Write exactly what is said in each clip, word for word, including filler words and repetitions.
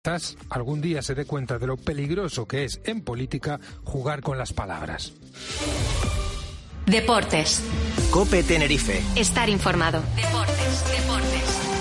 Quizás algún día se dé cuenta de lo peligroso que es en política jugar con las palabras. Deportes. COPE Tenerife. Estar informado. Deportes, deportes.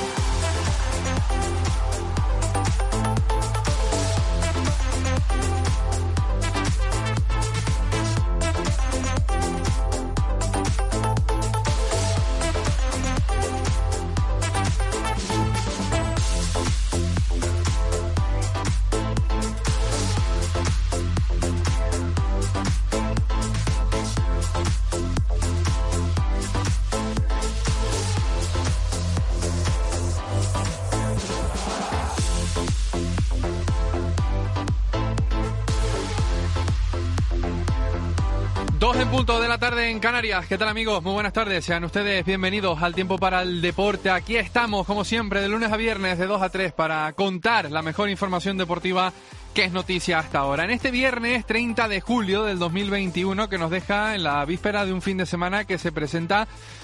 Dos en punto de la tarde en Canarias. ¿Qué tal, amigos? Muy buenas tardes. Sean ustedes bienvenidos al Tiempo para el Deporte. Aquí estamos, como siempre, de lunes a viernes de dos a tres para contar la mejor información deportiva que es noticia hasta ahora. En este viernes treinta de julio del dos mil veintiuno, que nos deja en la víspera de un fin de semana que se presenta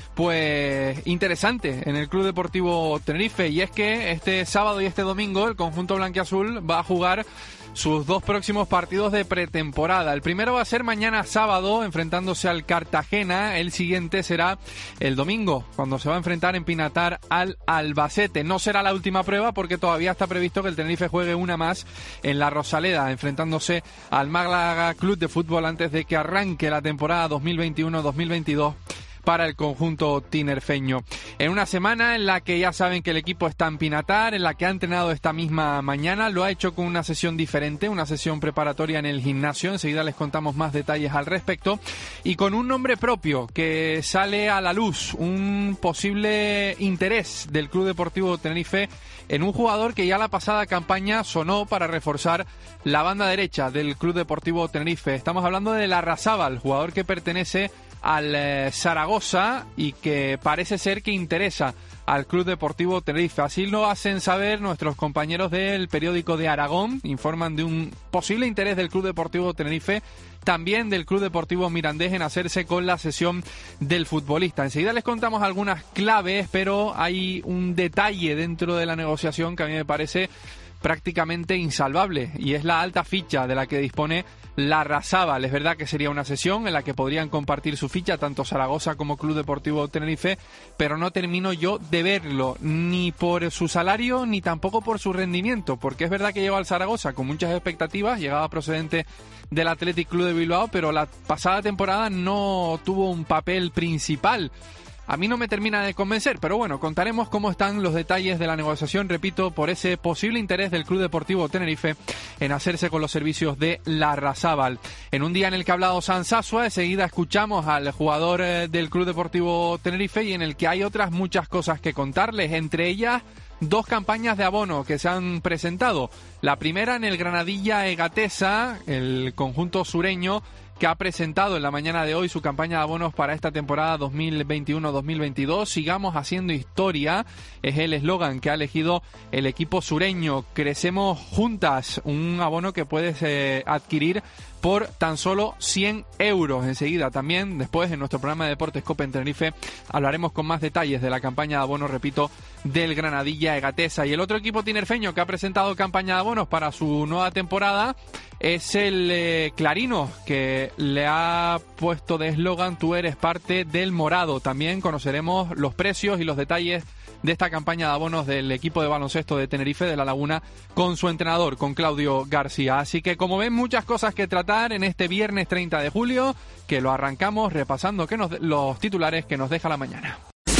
pues interesante en el Club Deportivo Tenerife, y es que este sábado y este domingo el conjunto blanquiazul va a jugar sus dos próximos partidos de pretemporada. El primero va a ser mañana sábado, enfrentándose al Cartagena. El siguiente será el domingo, cuando se va a enfrentar en Pinatar al Albacete. No será la última prueba, porque todavía está previsto que el Tenerife juegue una más en la Rosaleda, enfrentándose al Málaga Club de Fútbol antes de que arranque la temporada dos mil veintiuno dos mil veintidós para el conjunto tinerfeño. En una semana en la que ya saben que el equipo está en Pinatar, en la que ha entrenado esta misma mañana, lo ha hecho con una sesión diferente, una sesión preparatoria en el gimnasio. Enseguida les contamos más detalles al respecto, y con un nombre propio que sale a la luz, un posible interés del Club Deportivo Tenerife en un jugador que ya la pasada campaña sonó para reforzar la banda derecha del Club Deportivo Tenerife. Estamos hablando de Larrazábal, jugador que pertenece al eh, Zaragoza y que parece ser que interesa al Club Deportivo Tenerife. Así lo hacen saber nuestros compañeros del periódico de Aragón. Informan de un posible interés del Club Deportivo Tenerife, también del Club Deportivo Mirandés, en hacerse con la cesión del futbolista. Enseguida les contamos algunas claves, pero hay un detalle dentro de la negociación que a mí me parece prácticamente insalvable, y es la alta ficha de la que dispone Larrazábal. Es verdad que sería una sesión en la que podrían compartir su ficha tanto Zaragoza como Club Deportivo Tenerife, pero no termino yo de verlo, ni por su salario ni tampoco por su rendimiento, porque es verdad que llegó al Zaragoza con muchas expectativas, llegaba procedente del Athletic Club de Bilbao, pero la pasada temporada no tuvo un papel principal. A mí no me termina de convencer, pero bueno, contaremos cómo están los detalles de la negociación, repito, por ese posible interés del Club Deportivo Tenerife en hacerse con los servicios de Larrazábal. En un día en el que ha hablado Sansasua, enseguida escuchamos al jugador eh, del Club Deportivo Tenerife, y en el que hay otras muchas cosas que contarles, entre ellas dos campañas de abono que se han presentado. La primera en el Granadilla Egatesa, el conjunto sureño, que ha presentado en la mañana de hoy su campaña de abonos para esta temporada dos mil veintiuno dos mil veintidós. Sigamos haciendo historia, es el eslogan que ha elegido el equipo sureño. Crecemos juntas, un abono que puedes eh, adquirir por tan solo cien euros. Enseguida también, después en nuestro programa de Deportes COPE en Tenerife, hablaremos con más detalles de la campaña de abonos, repito, del Granadilla Egatesa. Y el otro equipo tinerfeño que ha presentado campaña de abonos para su nueva temporada es el eh, Clarino, que le ha puesto de eslogan "Tú eres parte del morado". También conoceremos los precios y los detalles de esta campaña de abonos del equipo de baloncesto de Tenerife de La Laguna con su entrenador, con Claudio García. Así que, como ven, muchas cosas que tratar en este viernes treinta de julio, que lo arrancamos repasando que nos, los titulares que nos deja la mañana.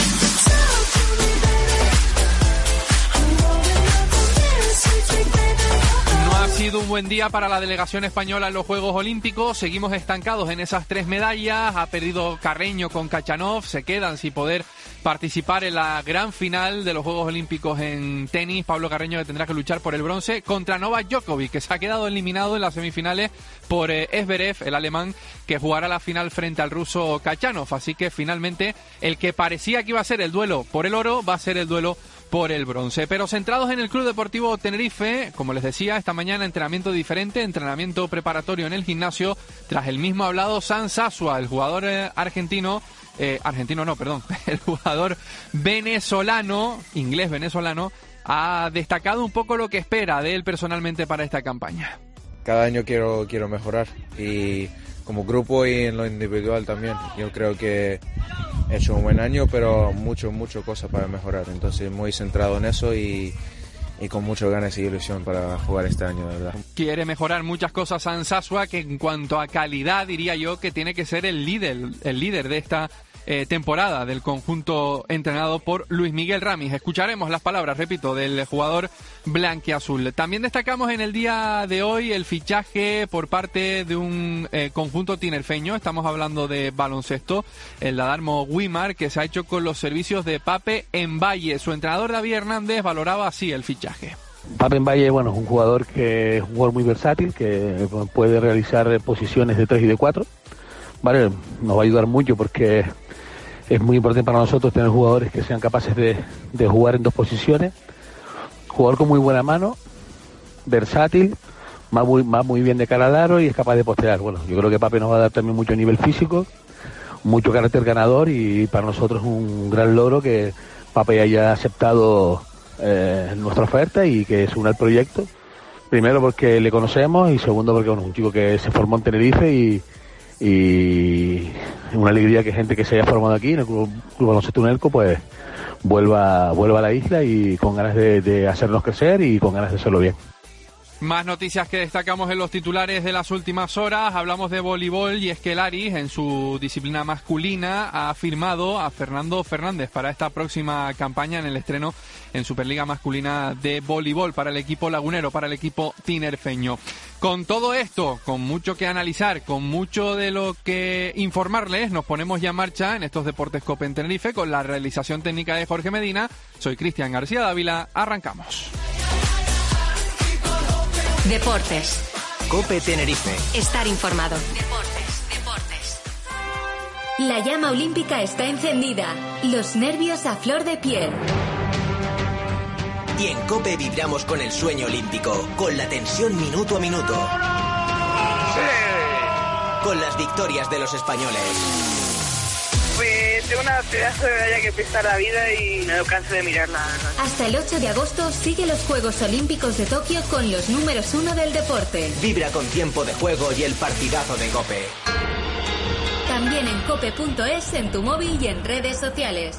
Ha sido un buen día para la delegación española en los Juegos Olímpicos. Seguimos estancados en esas tres medallas. Ha perdido Carreño con Kachanov. Se quedan sin poder participar en la gran final de los Juegos Olímpicos en tenis. Pablo Carreño, que tendrá que luchar por el bronce contra Novak Djokovic, que se ha quedado eliminado en las semifinales por eh, Zverev, el alemán, que jugará la final frente al ruso Kachanov. Así que finalmente el que parecía que iba a ser el duelo por el oro va a ser el duelo por el bronce. Pero centrados en el Club Deportivo Tenerife, como les decía, esta mañana entrenamiento diferente, entrenamiento preparatorio en el gimnasio, tras el mismo hablado Sansasua, el jugador eh, argentino, eh, argentino no, perdón, el jugador venezolano, inglés venezolano, ha destacado un poco lo que espera de él personalmente para esta campaña. Cada año quiero, quiero mejorar, y como grupo y en lo individual también. Yo creo que he hecho un buen año, pero mucho, mucho cosas para mejorar. Entonces muy centrado en eso y, y con muchas ganas y ilusión para jugar este año, de verdad. Quiere mejorar muchas cosas Ansasua, que en cuanto a calidad diría yo que tiene que ser el líder, el líder de esta Eh, temporada del conjunto entrenado por Luis Miguel Ramis. Escucharemos las palabras, repito, del jugador blanquiazul. También destacamos en el día de hoy el fichaje por parte de un eh, conjunto tinerfeño. Estamos hablando de baloncesto, el Dadarmo Wimar, que se ha hecho con los servicios de Pape Mbaye. Su entrenador David Hernández valoraba así el fichaje. Pape Mbaye, bueno, es un jugador que es un jugador muy versátil, que puede realizar posiciones de tres y de cuatro. Vale, nos va a ayudar mucho porque es muy importante para nosotros tener jugadores que sean capaces de, de jugar en dos posiciones. Jugador con muy buena mano, versátil, va muy, va muy bien de cara al aro y es capaz de postear. Bueno, yo creo que Pape nos va a dar también mucho nivel físico, mucho carácter ganador, y para nosotros es un gran logro que Pape haya aceptado eh, nuestra oferta y que se una al proyecto. Primero porque le conocemos y segundo porque bueno, es un chico que se formó en Tenerife y y una alegría que gente que se haya formado aquí en el Club, Club Baloncesto Unelco pues vuelva, vuelva a la isla y con ganas de, de hacernos crecer y con ganas de hacerlo bien. Más noticias que destacamos en los titulares de las últimas horas. Hablamos de voleibol y es que el Aris, en su disciplina masculina, ha firmado a Fernando Fernández para esta próxima campaña en el estreno en Superliga Masculina de Voleibol para el equipo lagunero, para el equipo tinerfeño. Con todo esto, con mucho que analizar, con mucho de lo que informarles, nos ponemos ya en marcha en estos Deportes COPE en Tenerife con la realización técnica de Jorge Medina. Soy Cristian García Dávila. Arrancamos. Deportes. COPE Tenerife. Estar informado. Deportes, deportes. La llama olímpica está encendida. Los nervios a flor de piel. Y en COPE vibramos con el sueño olímpico, con la tensión minuto a minuto. ¡Sí! Con las victorias de los españoles. Pues tengo una pedazo de medalla que pesa la vida y no canso de mirarla. Hasta el ocho de agosto sigue los Juegos Olímpicos de Tokio con los números uno del deporte. Vibra con tiempo de juego y el partidazo de COPE. También en cope punto es, en tu móvil y en redes sociales.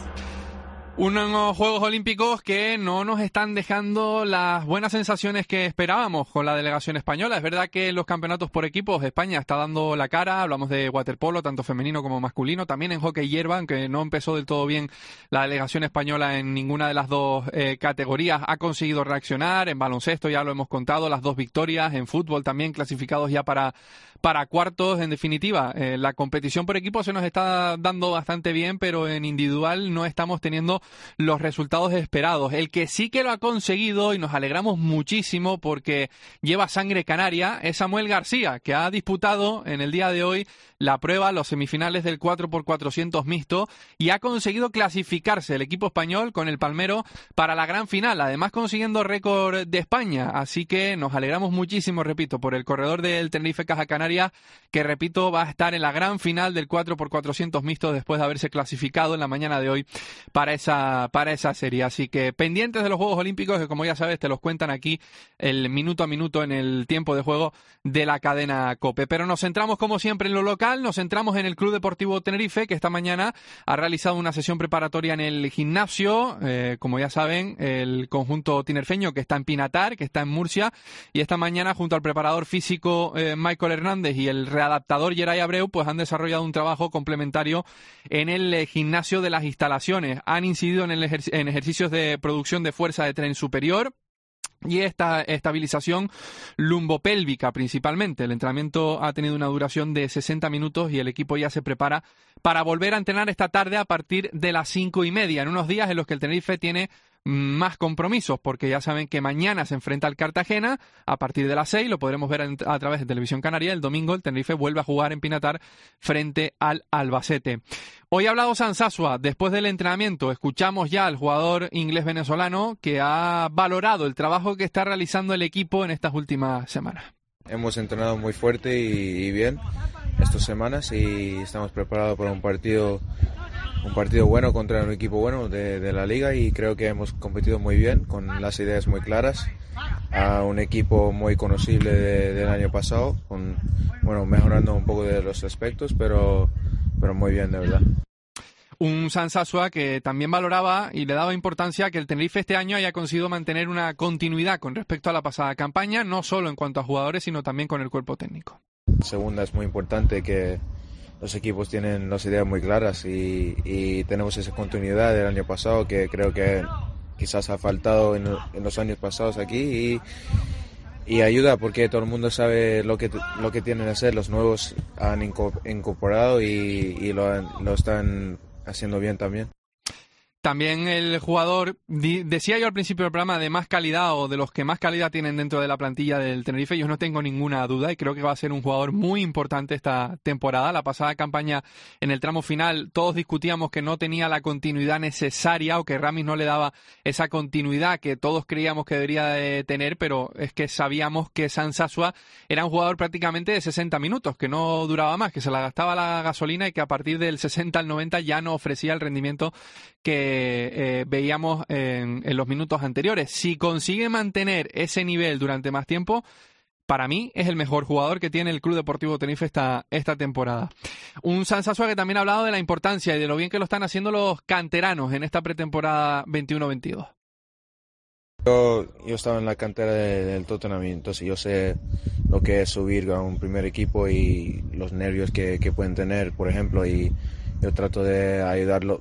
Unos Juegos Olímpicos que no nos están dejando las buenas sensaciones que esperábamos con la delegación española. Es verdad que en los campeonatos por equipos España está dando la cara. Hablamos de waterpolo, tanto femenino como masculino. También en hockey hierba, aunque no empezó del todo bien la delegación española en ninguna de las dos eh, categorías, ha conseguido reaccionar. En baloncesto ya lo hemos contado, las dos victorias. En fútbol también clasificados ya para, para cuartos. En definitiva, eh, la competición por equipos se nos está dando bastante bien, pero en individual no estamos teniendo los resultados esperados. El que sí que lo ha conseguido y nos alegramos muchísimo porque lleva sangre canaria es Samuel García, que ha disputado en el día de hoy la prueba, los semifinales del cuatro por cuatrocientos mixto, y ha conseguido clasificarse el equipo español con el Palmero para la gran final, además consiguiendo récord de España. Así que nos alegramos muchísimo, repito, por el corredor del Tenerife Caja Canaria, que repito va a estar en la gran final del cuatro por cuatrocientos mixto después de haberse clasificado en la mañana de hoy para esa, para esa serie. Así que pendientes de los Juegos Olímpicos, que como ya sabes te los cuentan aquí el minuto a minuto en el tiempo de juego de la cadena COPE. Pero nos centramos como siempre en lo local. Nos centramos en el Club Deportivo Tenerife, que esta mañana ha realizado una sesión preparatoria en el gimnasio. Eh, como ya saben, el conjunto tinerfeño que está en Pinatar, que está en Murcia, y esta mañana junto al preparador físico eh, Michael Hernández y el readaptador Geray Abreu, pues han desarrollado un trabajo complementario en el eh, gimnasio de las instalaciones. Han incidido en, el ejer- en ejercicios de producción de fuerza de tren superior y esta estabilización lumbopélvica principalmente. El entrenamiento ha tenido una duración de sesenta minutos y el equipo ya se prepara para volver a entrenar esta tarde a partir de las cinco y media, en unos días en los que el Tenerife tiene más compromisos, porque ya saben que mañana se enfrenta al Cartagena a partir de las seis, lo podremos ver a través de Televisión Canaria. El domingo el Tenerife vuelve a jugar en Pinatar frente al Albacete. Hoy ha hablado Ansasua después del entrenamiento. Escuchamos ya al jugador inglés venezolano que ha valorado el trabajo que está realizando el equipo en estas últimas semanas. Hemos entrenado muy fuerte y, y bien estas semanas y estamos preparados para un partido un partido bueno contra un equipo bueno de, de la liga y creo que hemos competido muy bien, con las ideas muy claras, a un equipo muy conocible de, del año pasado, con, bueno, mejorando un poco de los aspectos, pero, pero muy bien, de verdad. Un Sansasua que también valoraba y le daba importancia a que el Tenerife este año haya conseguido mantener una continuidad con respecto a la pasada campaña, no solo en cuanto a jugadores, sino también con el cuerpo técnico. Segunda, es muy importante que los equipos tienen las ideas muy claras y, y tenemos esa continuidad del año pasado que creo que quizás ha faltado en, en los años pasados aquí y, y ayuda porque todo el mundo sabe lo que, lo que tienen que hacer, los nuevos han incorporado y, y lo, lo están haciendo bien también. También el jugador, decía yo al principio del programa, de más calidad o de los que más calidad tienen dentro de la plantilla del Tenerife, yo no tengo ninguna duda y creo que va a ser un jugador muy importante esta temporada. La pasada campaña en el tramo final todos discutíamos que no tenía la continuidad necesaria o que Ramis no le daba esa continuidad que todos creíamos que debería de tener, pero es que sabíamos que Sansasua era un jugador prácticamente de sesenta minutos, que no duraba más, que se la gastaba la gasolina y que a partir del sesenta al noventa ya no ofrecía el rendimiento que eh, veíamos en, en los minutos anteriores. Si consigue mantener ese nivel durante más tiempo, para mí es el mejor jugador que tiene el Club Deportivo Tenerife esta, esta temporada. Un Sansasua que también ha hablado de la importancia y de lo bien que lo están haciendo los canteranos en esta pretemporada veintiuno veintidós. Yo, yo estaba en la cantera de, del Tottenham, entonces yo sé lo que es subir a un primer equipo y los nervios que, que pueden tener, por ejemplo, y yo trato de ayudarlo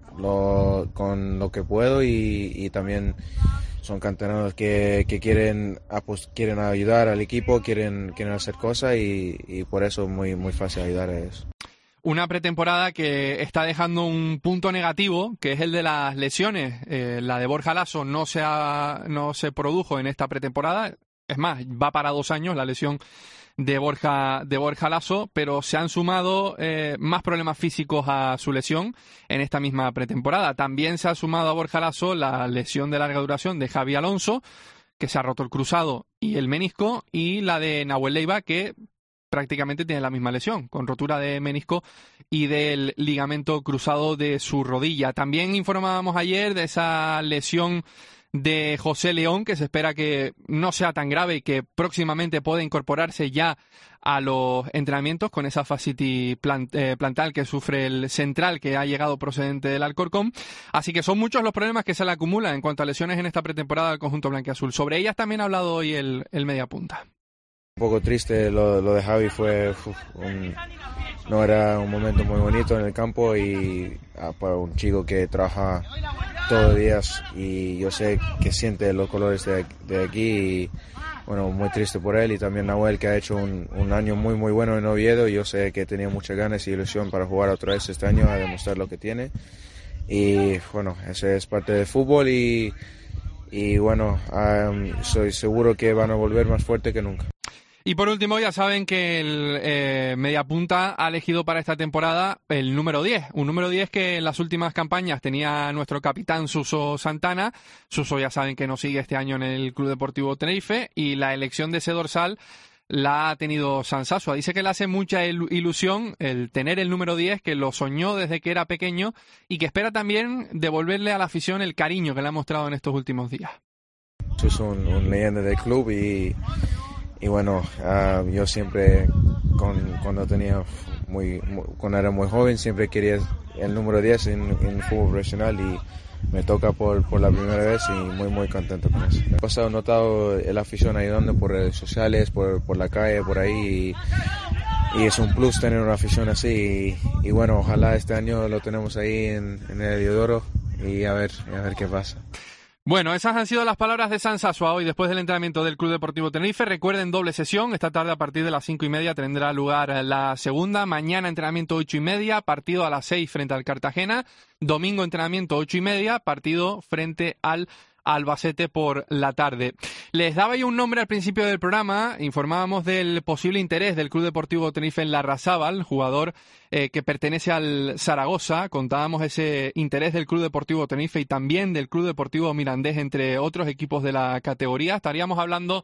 Lo, con lo que puedo y, y también son canteranos que, que quieren, pues, quieren ayudar al equipo, quieren, quieren hacer cosas y, y por eso es muy, muy fácil ayudar a eso. Una pretemporada que está dejando un punto negativo, que es el de las lesiones. Eh, la de Borja Lasso no se, ha, no se produjo en esta pretemporada, es más, va para dos años la lesión de Borja, de Borja Lasso, pero se han sumado eh, más problemas físicos a su lesión en esta misma pretemporada. También se ha sumado a Borja Lasso la lesión de larga duración de Javi Alonso, que se ha roto el cruzado y el menisco, y la de Nahuel Leiva, que prácticamente tiene la misma lesión, con rotura de menisco y del ligamento cruzado de su rodilla. También informábamos ayer de esa lesión de José León, que se espera que no sea tan grave y que próximamente pueda incorporarse ya a los entrenamientos con esa fascitis plant, eh, plantar que sufre el central que ha llegado procedente del Alcorcón. Así que son muchos los problemas que se le acumulan en cuanto a lesiones en esta pretemporada del conjunto blanquiazul. Sobre ellas también ha hablado hoy el, el mediapunta. Un poco triste lo, lo de Javi, fue uf, un, no era un momento muy bonito en el campo y ah, para un chico que trabaja todos los días y yo sé que siente los colores de, de aquí y bueno, muy triste por él y también Nahuel, que ha hecho un, un año muy muy bueno en Oviedo y yo sé que tenía muchas ganas y ilusión para jugar otra vez este año, a demostrar lo que tiene y bueno, eso es parte del fútbol y, y bueno, um, soy seguro que van a volver más fuerte que nunca. Y por último, ya saben que el eh, mediapunta ha elegido para esta temporada el número diez. Un número diez que en las últimas campañas tenía nuestro capitán Suso Santana. Suso ya saben que nos sigue este año en el Club Deportivo Tenerife y la elección de ese dorsal la ha tenido Sansasua. Dice que le hace mucha ilusión el tener el número diez, que lo soñó desde que era pequeño y que espera también devolverle a la afición el cariño que le ha mostrado en estos últimos días. Es un, un leyenda del club y... Y bueno, uh, yo siempre, con, cuando tenía muy, muy, cuando era muy joven, siempre quería el número diez en, en fútbol profesional y me toca por, por la primera vez y muy, muy contento con eso. He notado la afición ayudando por redes sociales, por, por la calle, por ahí y, y es un plus tener una afición así y, y bueno, ojalá este año lo tenemos ahí en, en el Heliodoro y a ver, a ver qué pasa. Bueno, esas han sido las palabras de Sansasua hoy después del entrenamiento del Club Deportivo Tenerife. Recuerden, doble sesión. Esta tarde a partir de las cinco y media tendrá lugar la segunda. Mañana entrenamiento ocho y media, partido a las seis frente al Cartagena. Domingo entrenamiento ocho y media, partido frente al Albacete por la tarde. Les daba yo un nombre al principio del programa, informábamos del posible interés del Club Deportivo Tenerife en Larrazábal, jugador eh, que pertenece al Zaragoza. Contábamos ese interés del Club Deportivo Tenerife y también del Club Deportivo Mirandés, entre otros equipos de la categoría. Estaríamos hablando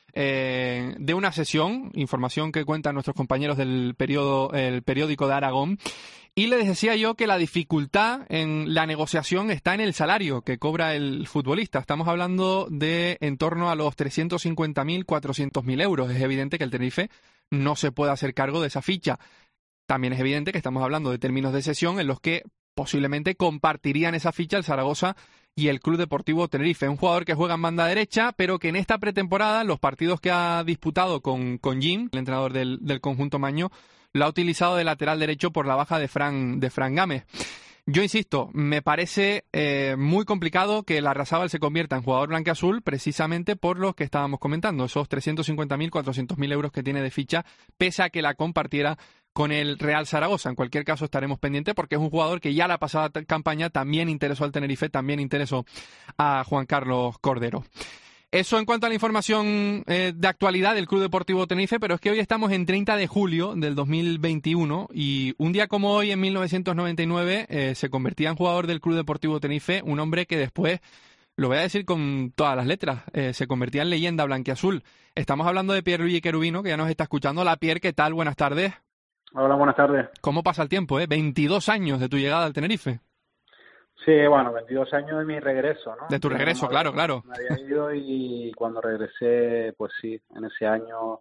eh, de una sesión, información que cuentan nuestros compañeros del periodo, el periódico de Aragón, Y le decía yo que la dificultad en la negociación está en el salario que cobra el futbolista. Estamos hablando de en torno a los trescientos cincuenta mil, cuatrocientos mil euros. Es evidente que el Tenerife no se puede hacer cargo de esa ficha. También es evidente que estamos hablando de términos de cesión en los que posiblemente compartirían esa ficha el Zaragoza y el Club Deportivo Tenerife. Un jugador que juega en banda derecha, pero que en esta pretemporada, los partidos que ha disputado con, con Jim, el entrenador del, del conjunto maño, lo ha utilizado de lateral derecho por la baja de Fran, de Fran Gámez. Yo insisto, me parece eh, muy complicado que el Larrazábal se convierta en jugador blanquiazul precisamente por lo que estábamos comentando, esos trescientos cincuenta mil, cuatrocientos mil euros que tiene de ficha, pese a que la compartiera con el Real Zaragoza. En cualquier caso estaremos pendientes porque es un jugador que ya la pasada campaña también interesó al Tenerife, también interesó a Juan Carlos Cordero. Eso en cuanto a la información eh, de actualidad del Club Deportivo Tenerife, pero es que hoy estamos en treinta de julio del dos mil veintiuno y un día como hoy, en mil novecientos noventa y nueve, eh, se convertía en jugador del Club Deportivo Tenerife un hombre que después, lo voy a decir con todas las letras, eh, se convertía en leyenda blanquiazul. Estamos hablando de Pierluigi Cherubino, que ya nos está escuchando. Hola Pierre, ¿qué tal? Buenas tardes. Hola, buenas tardes. ¿Cómo pasa el tiempo? Eh? veintidós años de tu llegada al Tenerife. Sí, bueno, veintidós años de mi regreso, ¿no? De tu regreso, claro, claro. Me había ido y cuando regresé, pues sí, en ese año,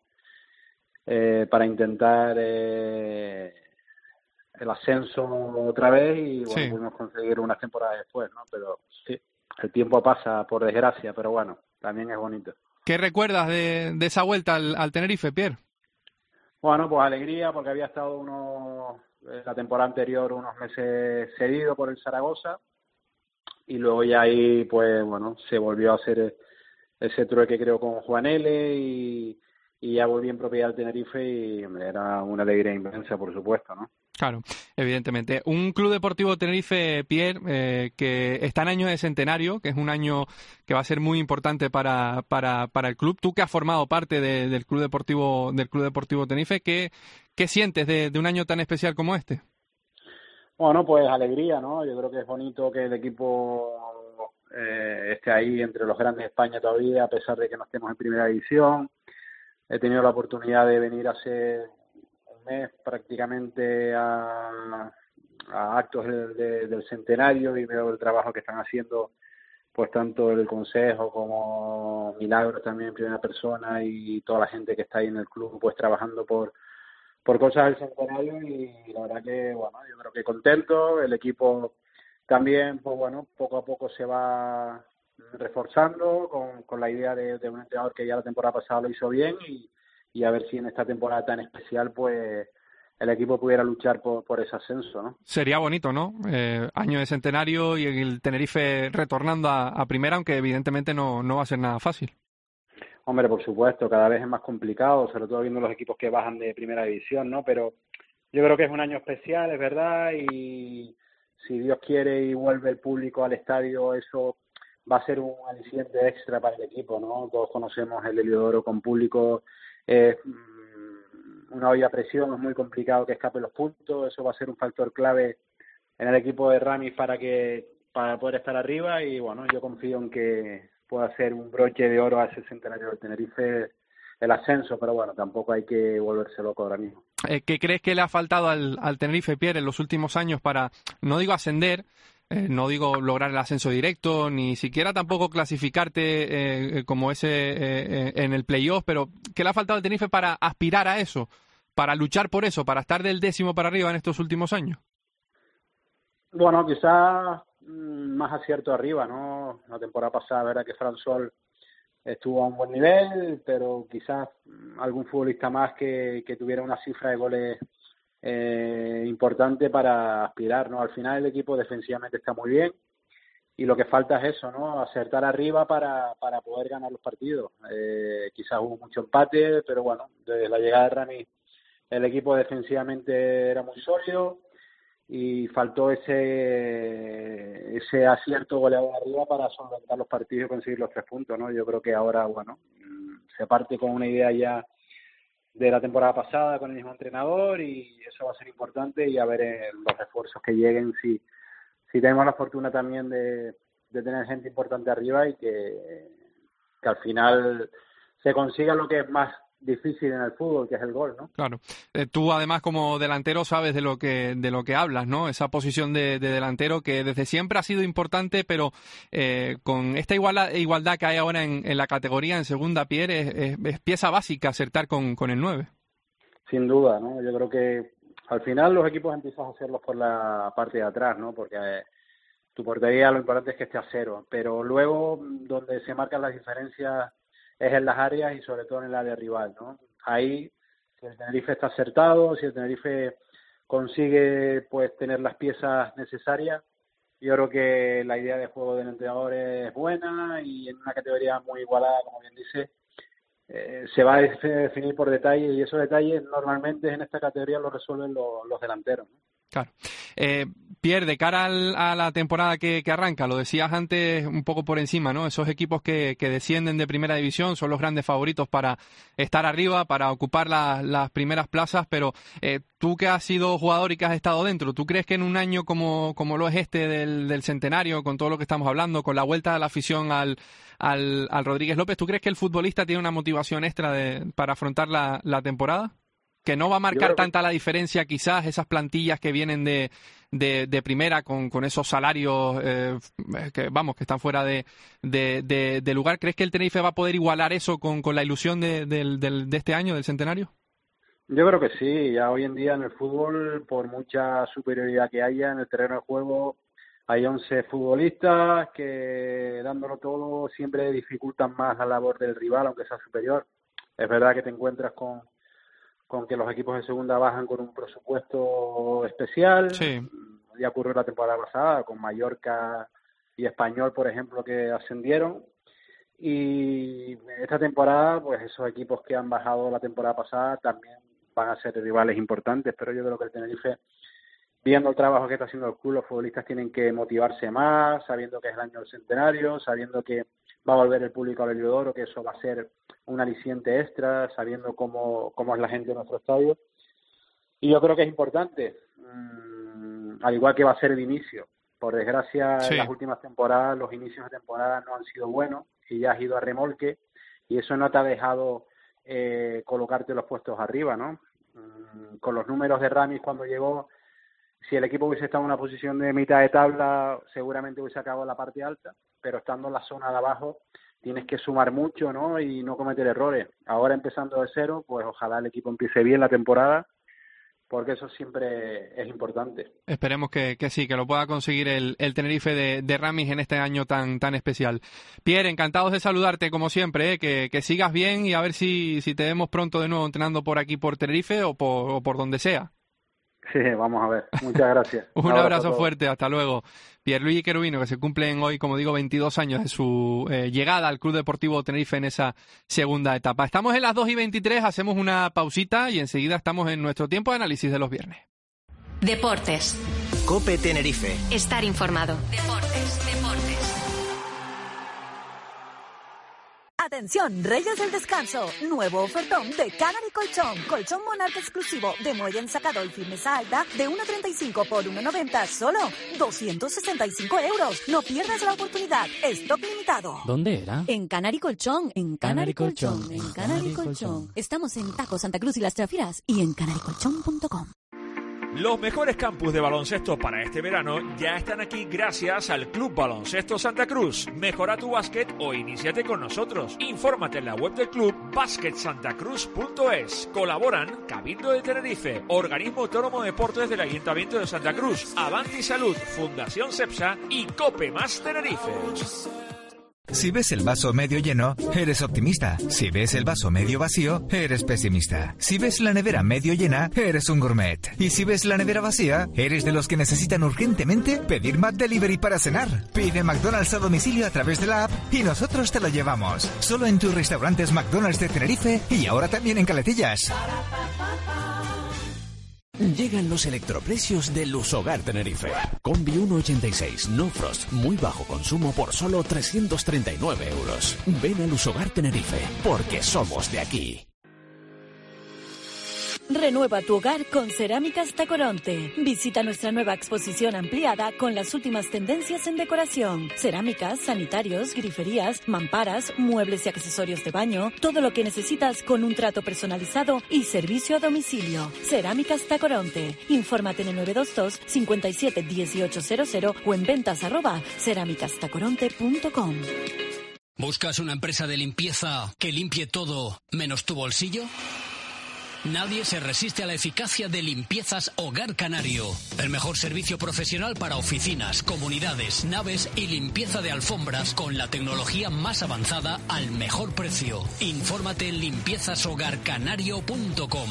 eh, para intentar eh, el ascenso otra vez y bueno, sí, pudimos conseguir unas temporadas después, ¿no? Pero sí, el tiempo pasa, por desgracia, pero bueno, también es bonito. ¿Qué recuerdas de, de esa vuelta al, al Tenerife, Pierre? Bueno, pues alegría, porque había estado uno, la temporada anterior unos meses cedido por el Zaragoza y luego ya ahí, pues bueno, se volvió a hacer ese trueque creo con Juan L y, y ya volví en propiedad del Tenerife y hombre, era una alegría inmensa, por supuesto, ¿no? Claro, evidentemente. Un Club Deportivo Tenerife, Pierre, eh, que está en año de centenario, que es un año que va a ser muy importante para, para, para el club. Tú que has formado parte de, del Club Deportivo del Club Deportivo Tenerife, ¿qué, qué sientes de, de un año tan especial como este? Bueno, pues alegría, ¿no? Yo creo que es bonito que el equipo eh, esté ahí entre los grandes de España todavía, a pesar de que no estemos en primera división. He tenido la oportunidad de venir hace mes prácticamente a, a actos de, de, del centenario y veo el trabajo que están haciendo pues tanto el Consejo como Milagros también en primera persona y toda la gente que está ahí en el club pues trabajando por por cosas del centenario y la verdad que bueno, yo creo que contento, el equipo también pues bueno, poco a poco se va reforzando con, con la idea de, de un entrenador que ya la temporada pasada lo hizo bien y y a ver si en esta temporada tan especial pues el equipo pudiera luchar por, por ese ascenso, ¿no? Sería bonito, ¿no? Eh, año de centenario y el Tenerife retornando a, a primera, aunque evidentemente no, no va a ser nada fácil. Hombre, por supuesto, cada vez es más complicado, sobre todo viendo los equipos que bajan de primera división, ¿no? Pero yo creo que es un año especial, es verdad, y si Dios quiere y vuelve el público al estadio, eso va a ser un aliciente extra para el equipo, ¿no? Todos conocemos el Heliodoro con público. Es eh, una olla a presión, es muy complicado que escapen los puntos, eso va a ser un factor clave en el equipo de Ramis para que para poder estar arriba y bueno, yo confío en que pueda ser un broche de oro a ese centenario del Tenerife el ascenso, pero bueno, tampoco hay que volverse loco ahora mismo. ¿Qué crees que le ha faltado al, al Tenerife, Pierre, en los últimos años para, no digo ascender, Eh, no digo lograr el ascenso directo, ni siquiera tampoco clasificarte eh, como ese eh, en el playoff, pero ¿qué le ha faltado al Tenerife para aspirar a eso, para luchar por eso, para estar del décimo para arriba en estos últimos años? Bueno, quizás mmm, más acierto arriba, ¿no? La temporada pasada, verdad que Fran Sol estuvo a un buen nivel, pero quizás mmm, algún futbolista más que, que tuviera una cifra de goles Eh, importante para aspirar, ¿no? Al final el equipo defensivamente está muy bien y lo que falta es eso, ¿no? Acertar arriba para, para poder ganar los partidos. Eh, quizás hubo mucho empate, pero bueno, desde la llegada de Rami el equipo defensivamente era muy sólido y faltó ese ese acierto goleador arriba para solventar los partidos y conseguir los tres puntos, ¿no? Yo creo que ahora, bueno, se parte con una idea ya de la temporada pasada con el mismo entrenador y eso va a ser importante y a ver eh, los refuerzos que lleguen si si tenemos la fortuna también de, de tener gente importante arriba y que, que al final se consiga lo que es más difícil en el fútbol, que es el gol, ¿no? Claro. Eh, tú además como delantero sabes de lo que de lo que hablas, ¿no? Esa posición de, de delantero que desde siempre ha sido importante, pero eh, con esta igualdad, igualdad que hay ahora en, en la categoría, en segunda, Pierre, es, es, es pieza básica acertar con, con el nueve. Sin duda, ¿no? Yo creo que al final los equipos empiezan a hacerlos por la parte de atrás, ¿no? Porque eh, tu portería lo importante es que esté a cero, pero luego donde se marcan las diferencias es en las áreas y sobre todo en el área rival, ¿no? Ahí, si el Tenerife está acertado, si el Tenerife consigue pues tener las piezas necesarias, yo creo que la idea de juego del entrenador es buena y en una categoría muy igualada, como bien dice, eh, se va a definir por detalle y esos detalles normalmente en esta categoría los resuelven los, los delanteros, ¿no? Claro. Eh, Pierre, de cara al, a la temporada que, que arranca, lo decías antes un poco por encima, ¿no? Esos equipos que, que descienden de primera división son los grandes favoritos para estar arriba, para ocupar la, las primeras plazas, pero eh, tú que has sido jugador y que has estado dentro, ¿tú crees que en un año como, como lo es este del, del centenario, con todo lo que estamos hablando, con la vuelta de la afición al, al, al Rodríguez López, ¿tú crees que el futbolista tiene una motivación extra de, para afrontar la, la temporada? Que no va a marcar tanta la diferencia quizás esas plantillas que vienen de, de, de primera con, con esos salarios eh, que vamos que están fuera de, de, de, de lugar. ¿Crees que el Tenerife va a poder igualar eso con, con la ilusión de, de, de, de este año, del centenario? Yo creo que sí. Ya hoy en día en el fútbol, por mucha superioridad que haya en el terreno de juego, hay once futbolistas que dándolo todo siempre dificultan más la labor del rival, aunque sea superior. Es verdad que te encuentras con con que los equipos de segunda bajan con un presupuesto especial. Sí. Ya ocurrió la temporada pasada con Mallorca y Español, por ejemplo, que ascendieron. Y esta temporada, pues esos equipos que han bajado la temporada pasada también van a ser rivales importantes, pero yo creo que el Tenerife, viendo el trabajo que está haciendo el club, los futbolistas tienen que motivarse más, sabiendo que es el año del centenario, sabiendo que va a volver el público al Heliodoro, que eso va a ser un aliciente extra, sabiendo cómo, cómo es la gente en nuestro estadio. Y yo creo que es importante, mmm, al igual que va a ser el inicio. Por desgracia, sí. En las últimas temporadas, los inicios de temporada no han sido buenos y ya has ido a remolque y eso no te ha dejado eh, colocarte los puestos arriba, ¿no? Mm, con los números de Ramis cuando llegó, si el equipo hubiese estado en una posición de mitad de tabla, seguramente hubiese acabado en la parte alta, pero estando en la zona de abajo tienes que sumar mucho, ¿no? Y no cometer errores. Ahora empezando de cero, pues ojalá el equipo empiece bien la temporada, porque eso siempre es importante. Esperemos que, que sí, que lo pueda conseguir el, el Tenerife de, de Ramis en este año tan tan especial. Pierre, encantados de saludarte como siempre, ¿eh? que, que sigas bien y a ver si, si te vemos pronto de nuevo entrenando por aquí por Tenerife o por, o por donde sea. Sí, vamos a ver. Muchas gracias. Un, Un abrazo, abrazo fuerte, hasta luego. Pierluigi Cherubino, que se cumplen hoy, como digo, veintidós años de su eh, llegada al Club Deportivo Tenerife en esa segunda etapa. Estamos en las dos y veintitrés, hacemos una pausita y enseguida estamos en nuestro tiempo de análisis de los viernes. Deportes. COPE Tenerife. Estar informado. Deportes, deportes. Atención, Reyes del Descanso. Nuevo ofertón de Canary Colchón. Colchón Monarca exclusivo de muelle ensacado y firmeza alta de uno treinta y cinco por uno noventa. Solo doscientos sesenta y cinco euros. No pierdas la oportunidad. Stock limitado. ¿Dónde era? En Canary Colchón. En Canary, Canary Colchón. Colchón. En Canary, Canary Colchón. Colchón. Estamos en Taco Santa Cruz y Las Chafiras y en canary colchón punto com. Los mejores campus de baloncesto para este verano ya están aquí gracias al Club Baloncesto Santa Cruz. Mejora tu básquet o iníciate con nosotros. Infórmate en la web del club basket santa cruz punto es. Colaboran Cabildo de Tenerife, Organismo Autónomo de Deportes del Ayuntamiento de Santa Cruz, Avanti Salud, Fundación CEPSA y COPE más Tenerife. Si ves el vaso medio lleno, eres optimista. Si ves el vaso medio vacío, eres pesimista. Si ves la nevera medio llena, eres un gourmet. Y si ves la nevera vacía, eres de los que necesitan urgentemente pedir McDelivery para cenar. Pide McDonald's a domicilio a través de la app y nosotros te lo llevamos. Solo en tus restaurantes McDonald's de Tenerife y ahora también en Caletillas. Llegan los electroprecios de Lushogar Tenerife. Combi uno ochenta y seis, no frost, muy bajo consumo por solo trescientos treinta y nueve euros. Ven a Lushogar Tenerife, porque somos de aquí. Renueva tu hogar con Cerámicas Tacoronte. Visita nuestra nueva exposición ampliada con las últimas tendencias en decoración. Cerámicas, sanitarios, griferías, mamparas, muebles y accesorios de baño. Todo lo que necesitas con un trato personalizado y servicio a domicilio. Cerámicas Tacoronte. Infórmate en el nueve dos dos, cinco siete, uno ocho cero cero o en ventas arroba cerámicastacoronte punto com. ¿Buscas una empresa de limpieza que limpie todo menos tu bolsillo? Nadie se resiste a la eficacia de Limpiezas Hogar Canario. El mejor servicio profesional para oficinas, comunidades, naves y limpieza de alfombras con la tecnología más avanzada al mejor precio. Infórmate en limpiezas hogar canario punto com.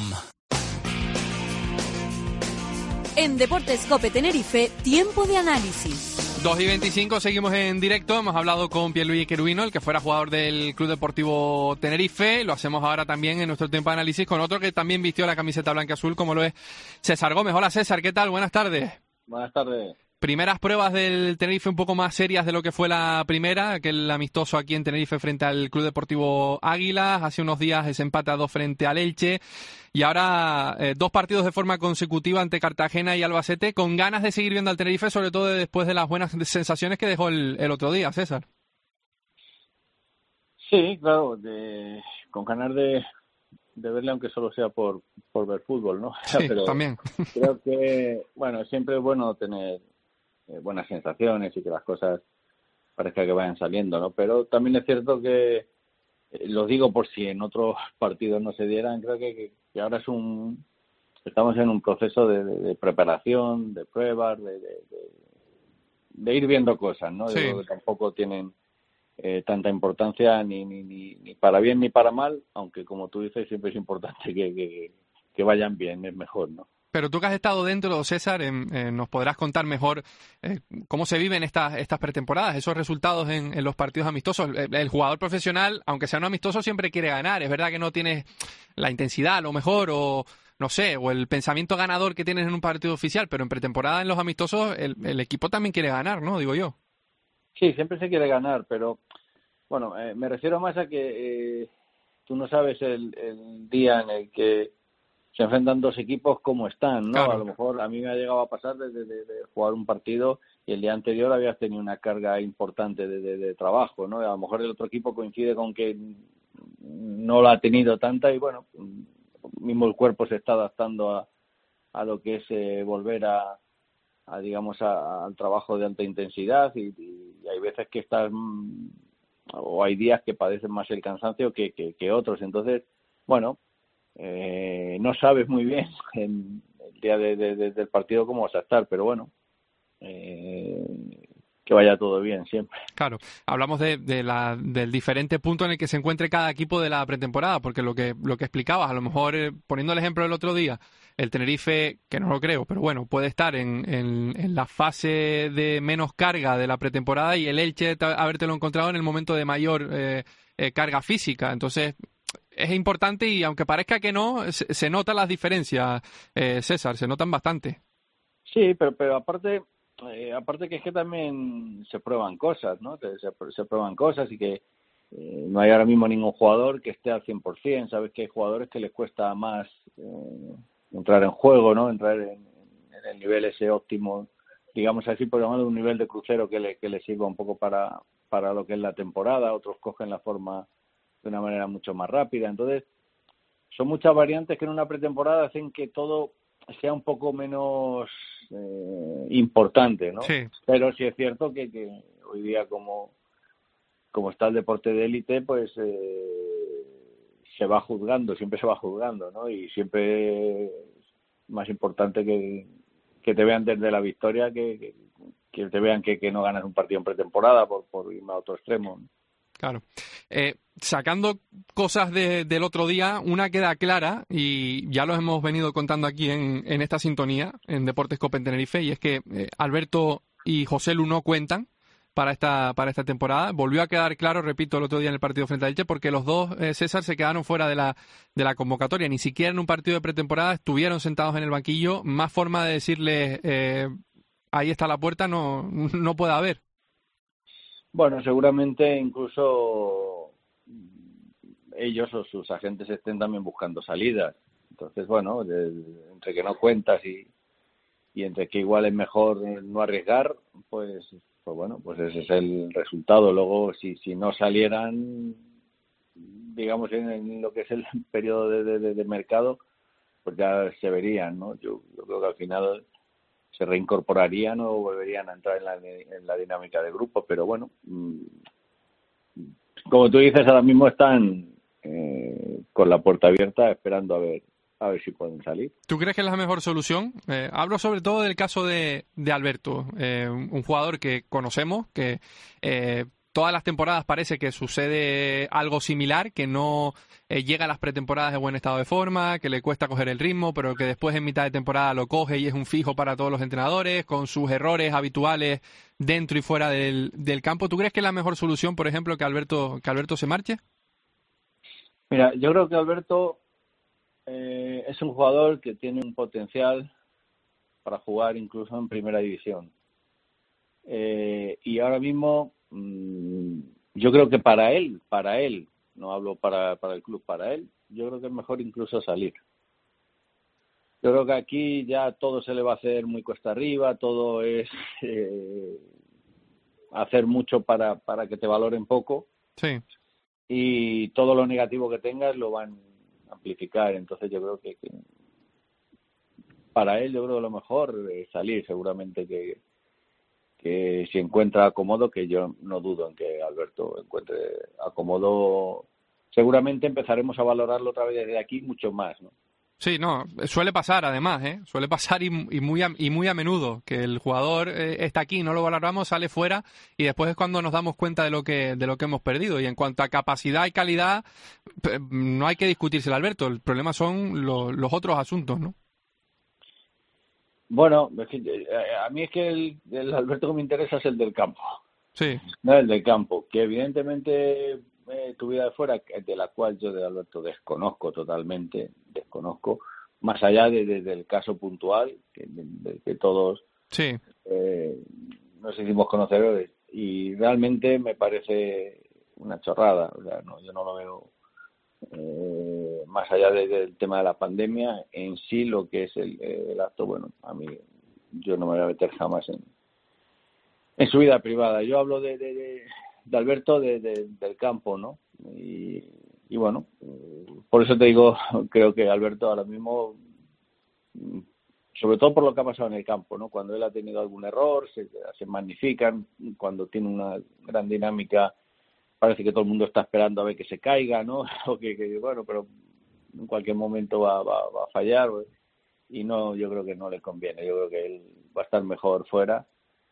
En Deportes Cope Tenerife, tiempo de análisis. dos y veinticinco, seguimos en directo. Hemos hablado con Pierluigi Cherubino, el que fuera jugador del Club Deportivo Tenerife. Lo hacemos ahora también en nuestro tiempo de análisis con otro que también vistió la camiseta blanca azul, como lo es César Gómez. Hola César, ¿qué tal? Buenas tardes. Buenas tardes. Primeras pruebas del Tenerife un poco más serias de lo que fue la primera, aquel amistoso aquí en Tenerife frente al Club Deportivo Águilas. Hace unos días ese empate a dos frente al Elche. Y ahora eh, dos partidos de forma consecutiva ante Cartagena y Albacete, con ganas de seguir viendo al Tenerife, sobre todo después de las buenas sensaciones que dejó el, el otro día, César. Sí, claro, de, con ganas de, de verle, aunque solo sea por, por ver fútbol, ¿no? Sí, pero también. Creo que, bueno, siempre es bueno tener eh, buenas sensaciones y que las cosas parezca que vayan saliendo, ¿no? Pero también es cierto que, eh, lo digo por si en otros partidos no se dieran, creo que, que, que ahora es un, estamos en un proceso de, de, de preparación, de pruebas, de, de, de, de ir viendo cosas, ¿no? Sí. Yo creo que tampoco tienen eh, tanta importancia ni, ni, ni, ni para bien ni para mal, aunque como tú dices siempre es importante que, que, que vayan bien, es mejor, ¿no? Pero tú que has estado dentro, César, eh, eh, nos podrás contar mejor eh, cómo se viven estas estas pretemporadas, esos resultados en, en los partidos amistosos. El, el jugador profesional, aunque sea no amistoso, siempre quiere ganar. Es verdad que no tienes la intensidad, a lo mejor, o no sé, o el pensamiento ganador que tienes en un partido oficial, pero en pretemporada, en los amistosos, el, el equipo también quiere ganar, ¿no? Digo yo. Sí, siempre se quiere ganar, pero bueno, eh, me refiero más a que eh, tú no sabes el, el día en el que se enfrentan dos equipos como están, ¿no? Claro. A lo mejor a mí me ha llegado a pasar de, de, de, de jugar un partido y el día anterior habías tenido una carga importante de, de, de trabajo, ¿no? A lo mejor el otro equipo coincide con que no lo ha tenido tanta y bueno, mismo el cuerpo se está adaptando a, a lo que es eh, volver a, a digamos a, al trabajo de alta intensidad y, y, y hay veces que estás o hay días que padecen más el cansancio que, que, que otros, entonces bueno, Eh, no sabes muy bien en el día de, de, de, del partido cómo vas a estar, pero bueno, eh, que vaya todo bien siempre. Claro, hablamos de, de la, del diferente punto en el que se encuentre cada equipo de la pretemporada, porque lo que lo que explicabas, a lo mejor eh, poniendo el ejemplo del otro día, el Tenerife, que no lo creo, pero bueno, puede estar en, en, en la fase de menos carga de la pretemporada y el Elche habértelo encontrado en el momento de mayor eh, eh, carga física, entonces es importante y aunque parezca que no, se, se notan las diferencias, eh, César, se notan bastante. Sí, pero pero aparte eh, aparte que es que también se prueban cosas, ¿no? Se, se, se prueban cosas y que eh, no hay ahora mismo ningún jugador que esté al cien por ciento, sabes que hay jugadores que les cuesta más eh, entrar en juego, ¿no? Entrar en, en el nivel ese óptimo, digamos así, por llamarlo un nivel de crucero que le, que le sirva un poco para, para lo que es la temporada, otros cogen la forma de una manera mucho más rápida. Entonces, son muchas variantes que en una pretemporada hacen que todo sea un poco menos eh, importante, ¿no? Sí. Pero sí es cierto que, que hoy día, como, como está el deporte de élite, pues eh, se va juzgando, siempre se va juzgando, ¿no? Y siempre es más importante que, que te vean desde la victoria que, que, que te vean que, que no ganas un partido en pretemporada por, por irme a otro extremo, ¿no? Claro. Eh, sacando cosas de, del otro día, una queda clara y ya los hemos venido contando aquí en, en esta sintonía, en Deportes Cope en Tenerife, y es que eh, Alberto y José Lu no cuentan para esta para esta temporada. Volvió a quedar claro, repito, el otro día en el partido frente a Elche, porque los dos, eh, César, se quedaron fuera de la de la convocatoria. Ni siquiera en un partido de pretemporada estuvieron sentados en el banquillo. Más forma de decirles, eh, ahí está la puerta, no, no puede haber. Bueno, seguramente incluso ellos o sus agentes estén también buscando salidas. Entonces, bueno, de, entre que no cuentas y, y entre que igual es mejor no arriesgar, pues, pues bueno, pues ese es el resultado. Luego, si, si no salieran, digamos, en, en lo que es el periodo de, de, de mercado, pues ya se verían, ¿no? Yo, yo creo que al final se reincorporarían o volverían a entrar en la, en la dinámica de grupo, pero bueno, como tú dices, ahora mismo están eh, con la puerta abierta esperando a ver a ver si pueden salir. ¿Tú crees que es la mejor solución? Eh, hablo sobre todo del caso de, de Alberto, eh, un, un jugador que conocemos, que eh, todas las temporadas parece que sucede algo similar, que no eh, llega a las pretemporadas de buen estado de forma, que le cuesta coger el ritmo, pero que después en mitad de temporada lo coge y es un fijo para todos los entrenadores, con sus errores habituales dentro y fuera del, del campo. ¿Tú crees que es la mejor solución, por ejemplo, que Alberto, que Alberto se marche? Mira, yo creo que Alberto eh, es un jugador que tiene un potencial para jugar incluso en primera división. Eh, y ahora mismo yo creo que para él, para él, no hablo para, para el club, para él, yo creo que es mejor incluso salir. Yo creo que aquí ya todo se le va a hacer muy cuesta arriba, todo es eh, hacer mucho para, para que te valoren poco. Sí. Y todo lo negativo que tengas lo van a amplificar. Entonces yo creo que, que para él yo creo que lo mejor es salir, seguramente que que si encuentra acomodo, que yo no dudo en que Alberto encuentre acomodo, seguramente empezaremos a valorarlo otra vez desde aquí mucho más, ¿no? Sí, no, suele pasar además, ¿eh? Suele pasar y, y, muy, a, y muy a menudo, que el jugador eh, está aquí, no lo valoramos, sale fuera y después es cuando nos damos cuenta de lo que de lo que hemos perdido. Y en cuanto a capacidad y calidad, no hay que discutírselo, Alberto, el problema son lo, los otros asuntos, ¿no? Bueno, a mí es que el, el Alberto que me interesa es el del campo. Sí. No el del campo, que evidentemente eh, tu vida de fuera, de la cual yo de Alberto desconozco totalmente, desconozco, más allá de, de, del caso puntual, que, de, de, que todos sí. eh, nos hicimos conocedores, y realmente me parece una chorrada, o sea, no, yo no lo veo. Eh, más allá de, del tema de la pandemia, en sí lo que es el, el acto, bueno, a mí yo no me voy a meter jamás en, en su vida privada. Yo hablo de, de, de, de Alberto de, de, del campo, ¿no? Y, y bueno, por eso te digo, creo que Alberto ahora mismo, sobre todo por lo que ha pasado en el campo, ¿no? Cuando él ha tenido algún error, se, se magnifican, cuando tiene una gran dinámica, parece que todo el mundo está esperando a ver que se caiga, ¿no? O que, que bueno, pero en cualquier momento va, va, va a fallar, y no, yo creo que no le conviene. Yo creo que él va a estar mejor fuera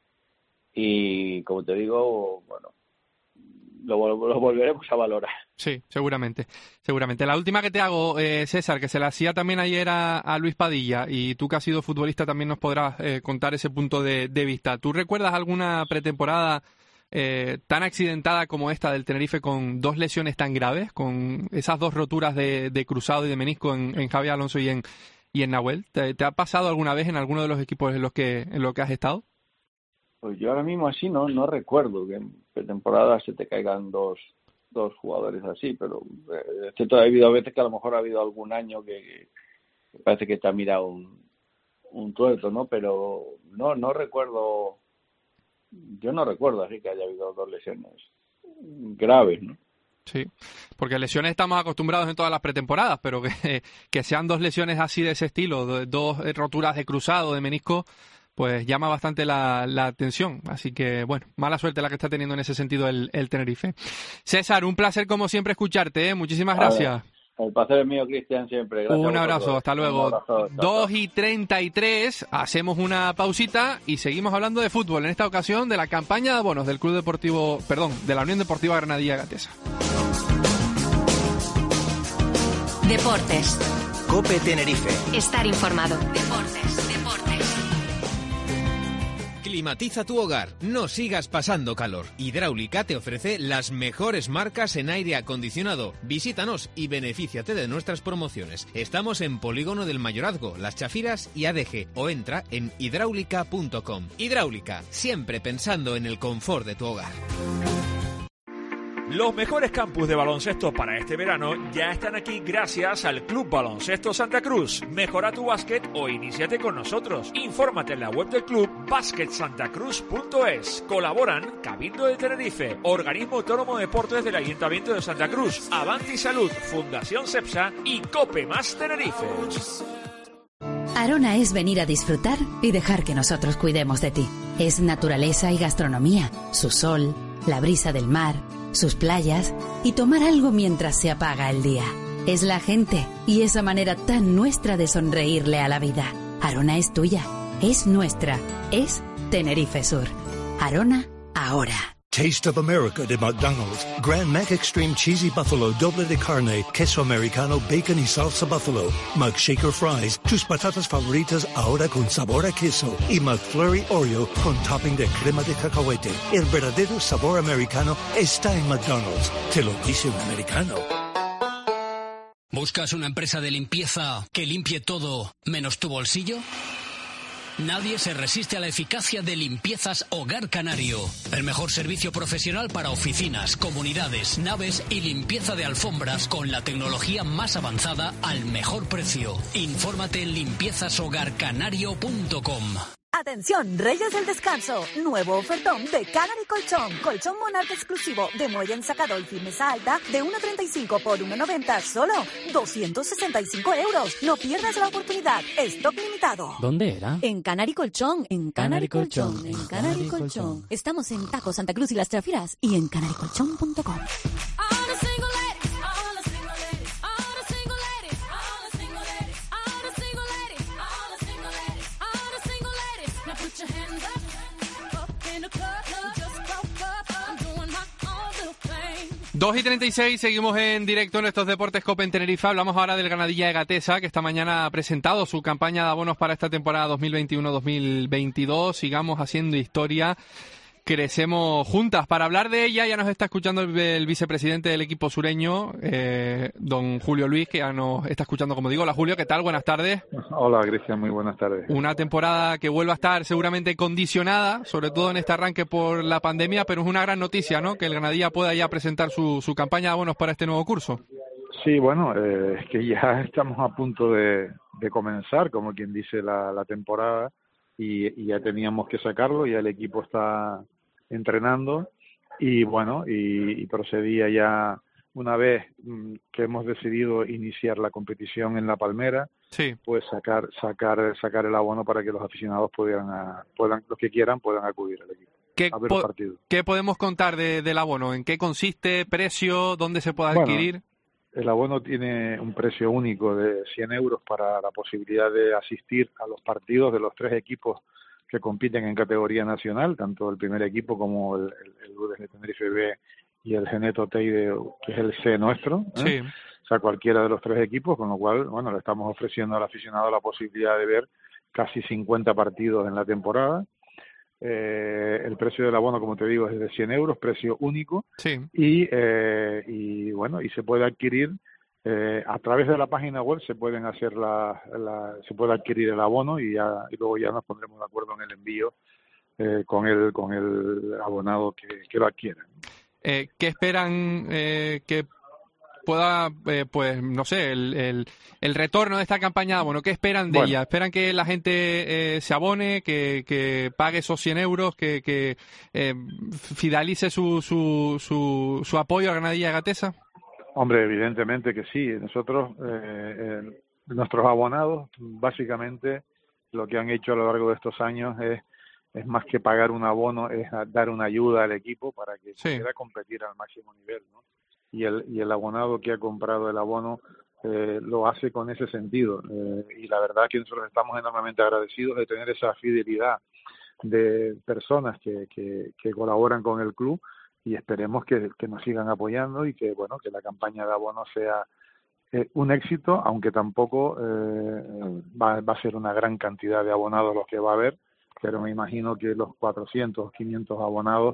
y, como te digo, bueno, lo, lo volveremos a valorar. Sí, seguramente, seguramente. La última que te hago, eh, César, que se la hacía también ayer a, a Luis Padilla, y tú que has sido futbolista también nos podrás eh, contar ese punto de, de vista. ¿Tú recuerdas alguna pretemporada Eh, tan accidentada como esta del Tenerife, con dos lesiones tan graves, con esas dos roturas de, de cruzado y de menisco en, en Javi Alonso y en, y en Nahuel? ¿Te, ¿Te ha pasado alguna vez en alguno de los equipos en los que en los que has estado? Pues yo ahora mismo así no no recuerdo que en pretemporada se te caigan dos dos jugadores así, pero eh, es cierto, ha habido veces que a lo mejor ha habido algún año que, que parece que te ha mirado un, un tuerto, ¿no? Pero no no recuerdo. Yo no recuerdo así que haya habido dos lesiones graves, ¿no? Sí, porque lesiones estamos acostumbrados en todas las pretemporadas, pero que, que sean dos lesiones así de ese estilo, dos roturas de cruzado, de menisco, pues llama bastante la, la atención. Así que, bueno, mala suerte la que está teniendo en ese sentido el, el Tenerife. César, un placer como siempre escucharte, ¿eh? Muchísimas gracias. El placer es mío, Cristian, siempre. Gracias. Un abrazo, hasta luego. Abrazo, dos y treinta y tres, hacemos una pausita y seguimos hablando de fútbol, en esta ocasión de la campaña de abonos del Club Deportivo, perdón, de la Unión Deportiva Granadilla Gatesa. Deportes. COPE Tenerife. Estar informado. Deportes, deportes. Climatiza tu hogar, no sigas pasando calor. Hidráulica te ofrece las mejores marcas en aire acondicionado. Visítanos y benefíciate de nuestras promociones. Estamos en Polígono del Mayorazgo, Las Chafiras y A D G, o entra en hidráulica punto com. Hidráulica, siempre pensando en el confort de tu hogar. Los mejores campus de baloncesto para este verano ya están aquí gracias al Club Baloncesto Santa Cruz. Mejora tu básquet o iníciate con nosotros. Infórmate en la web del club basket santa cruz punto es. Colaboran Cabildo de Tenerife, Organismo Autónomo de Deportes del Ayuntamiento de Santa Cruz, Avanti Salud, Fundación Cepsa y Cope Más Tenerife. Arona es venir a disfrutar y dejar que nosotros cuidemos de ti. Es naturaleza y gastronomía, su sol, la brisa del mar, sus playas y tomar algo mientras se apaga el día. Es la gente y esa manera tan nuestra de sonreírle a la vida. Arona es tuya, es nuestra, es Tenerife Sur. Arona, ahora. Taste of America de McDonald's. Grand Mac Extreme Cheesy Buffalo, doble de carne, queso americano, bacon y salsa buffalo. McShaker Fries, tus patatas favoritas ahora con sabor a queso. Y McFlurry Oreo con topping de crema de cacahuete. El verdadero sabor americano está en McDonald's. Te lo dice un americano. ¿Buscas una empresa de limpieza que limpie todo menos tu bolsillo? Nadie se resiste a la eficacia de Limpiezas Hogar Canario. El mejor servicio profesional para oficinas, comunidades, naves y limpieza de alfombras con la tecnología más avanzada al mejor precio. Infórmate en limpiezas hogar canario punto com. Atención, Reyes del Descanso. Nuevo ofertón de Canary Colchón. Colchón Monarca exclusivo de muelle ensacado y firmeza alta de uno treinta y cinco por uno noventa. Solo doscientos sesenta y cinco euros. No pierdas la oportunidad. Stock limitado. ¿Dónde era? En Canary Colchón. En Canary, Canary Colchón. Colchón. En Canary Colchón. Estamos en Taco Santa Cruz y Las Trafiras y en canary colchón punto com. dos y treinta y seis, seguimos en directo en estos Deportes Cope en Tenerife. Hablamos ahora del Granadilla de Gatesa, que esta mañana ha presentado su campaña de abonos para esta temporada dos mil veintiuno dos mil veintidós. Sigamos haciendo historia. Crecemos juntas. Para hablar de ella ya nos está escuchando el, el vicepresidente del equipo sureño, eh, don Julio Luis, que ya nos está escuchando, como digo. Hola Julio, ¿qué tal? Buenas tardes. Hola Cristian, muy buenas tardes. Una temporada que vuelve a estar seguramente condicionada, sobre todo en este arranque por la pandemia, pero es una gran noticia, ¿no? Que el Granadilla pueda ya presentar su, su campaña de abonos para este nuevo curso. Sí, bueno, eh, es que ya estamos a punto de, de comenzar, como quien dice, la, la temporada y, y ya teníamos que sacarlo, ya el equipo está entrenando y bueno, y, y procedía ya una vez mm, que hemos decidido iniciar la competición en La Palmera, sí, pues sacar sacar sacar el abono para que los aficionados pudieran a, puedan los que quieran puedan acudir al equipo ¿Qué, a ver po- el partido. ¿Qué podemos contar de, del abono? ¿En qué consiste? ¿Precio? ¿Dónde se puede adquirir? Bueno, el abono tiene un precio único de cien euros para la posibilidad de asistir a los partidos de los tres equipos que compiten en categoría nacional, tanto el primer equipo como el, el, el U D G Tenerife B y el Geneto Teide, que es el C nuestro, ¿eh? Sí. O sea, cualquiera de los tres equipos, con lo cual, bueno, le estamos ofreciendo al aficionado la posibilidad de ver casi cincuenta partidos en la temporada. Eh, el precio del abono, como te digo, es de cien euros, precio único, sí. y, eh, y bueno, y se puede adquirir Eh, a través de la página web se pueden hacer la, la se puede adquirir el abono y ya y luego ya nos pondremos de acuerdo en el envío eh, con el con el abonado que, que lo adquiera. Eh, ¿Qué esperan eh, que pueda, eh, pues no sé, el, el, el retorno de esta campaña de abono? ¿Qué esperan de Bueno. ella? ¿Esperan que la gente eh, se abone, que, que pague esos cien euros, que, que eh, fidelice su, su, su, su apoyo a Granadilla de Gatesa? Hombre, evidentemente que sí. Nosotros, eh, eh, nuestros abonados, básicamente lo que han hecho a lo largo de estos años es, es más que pagar un abono, es dar una ayuda al equipo para que sí. pueda competir al máximo nivel, ¿no? Y el, y el abonado que ha comprado el abono eh, lo hace con ese sentido. Eh, y la verdad que nosotros estamos enormemente agradecidos de tener esa fidelidad de personas que, que, que colaboran con el club, y esperemos que, que nos sigan apoyando y que bueno que la campaña de abonos sea eh, un éxito, aunque tampoco eh, va, va a ser una gran cantidad de abonados los que va a haber, pero me imagino que los cuatrocientos, quinientos abonados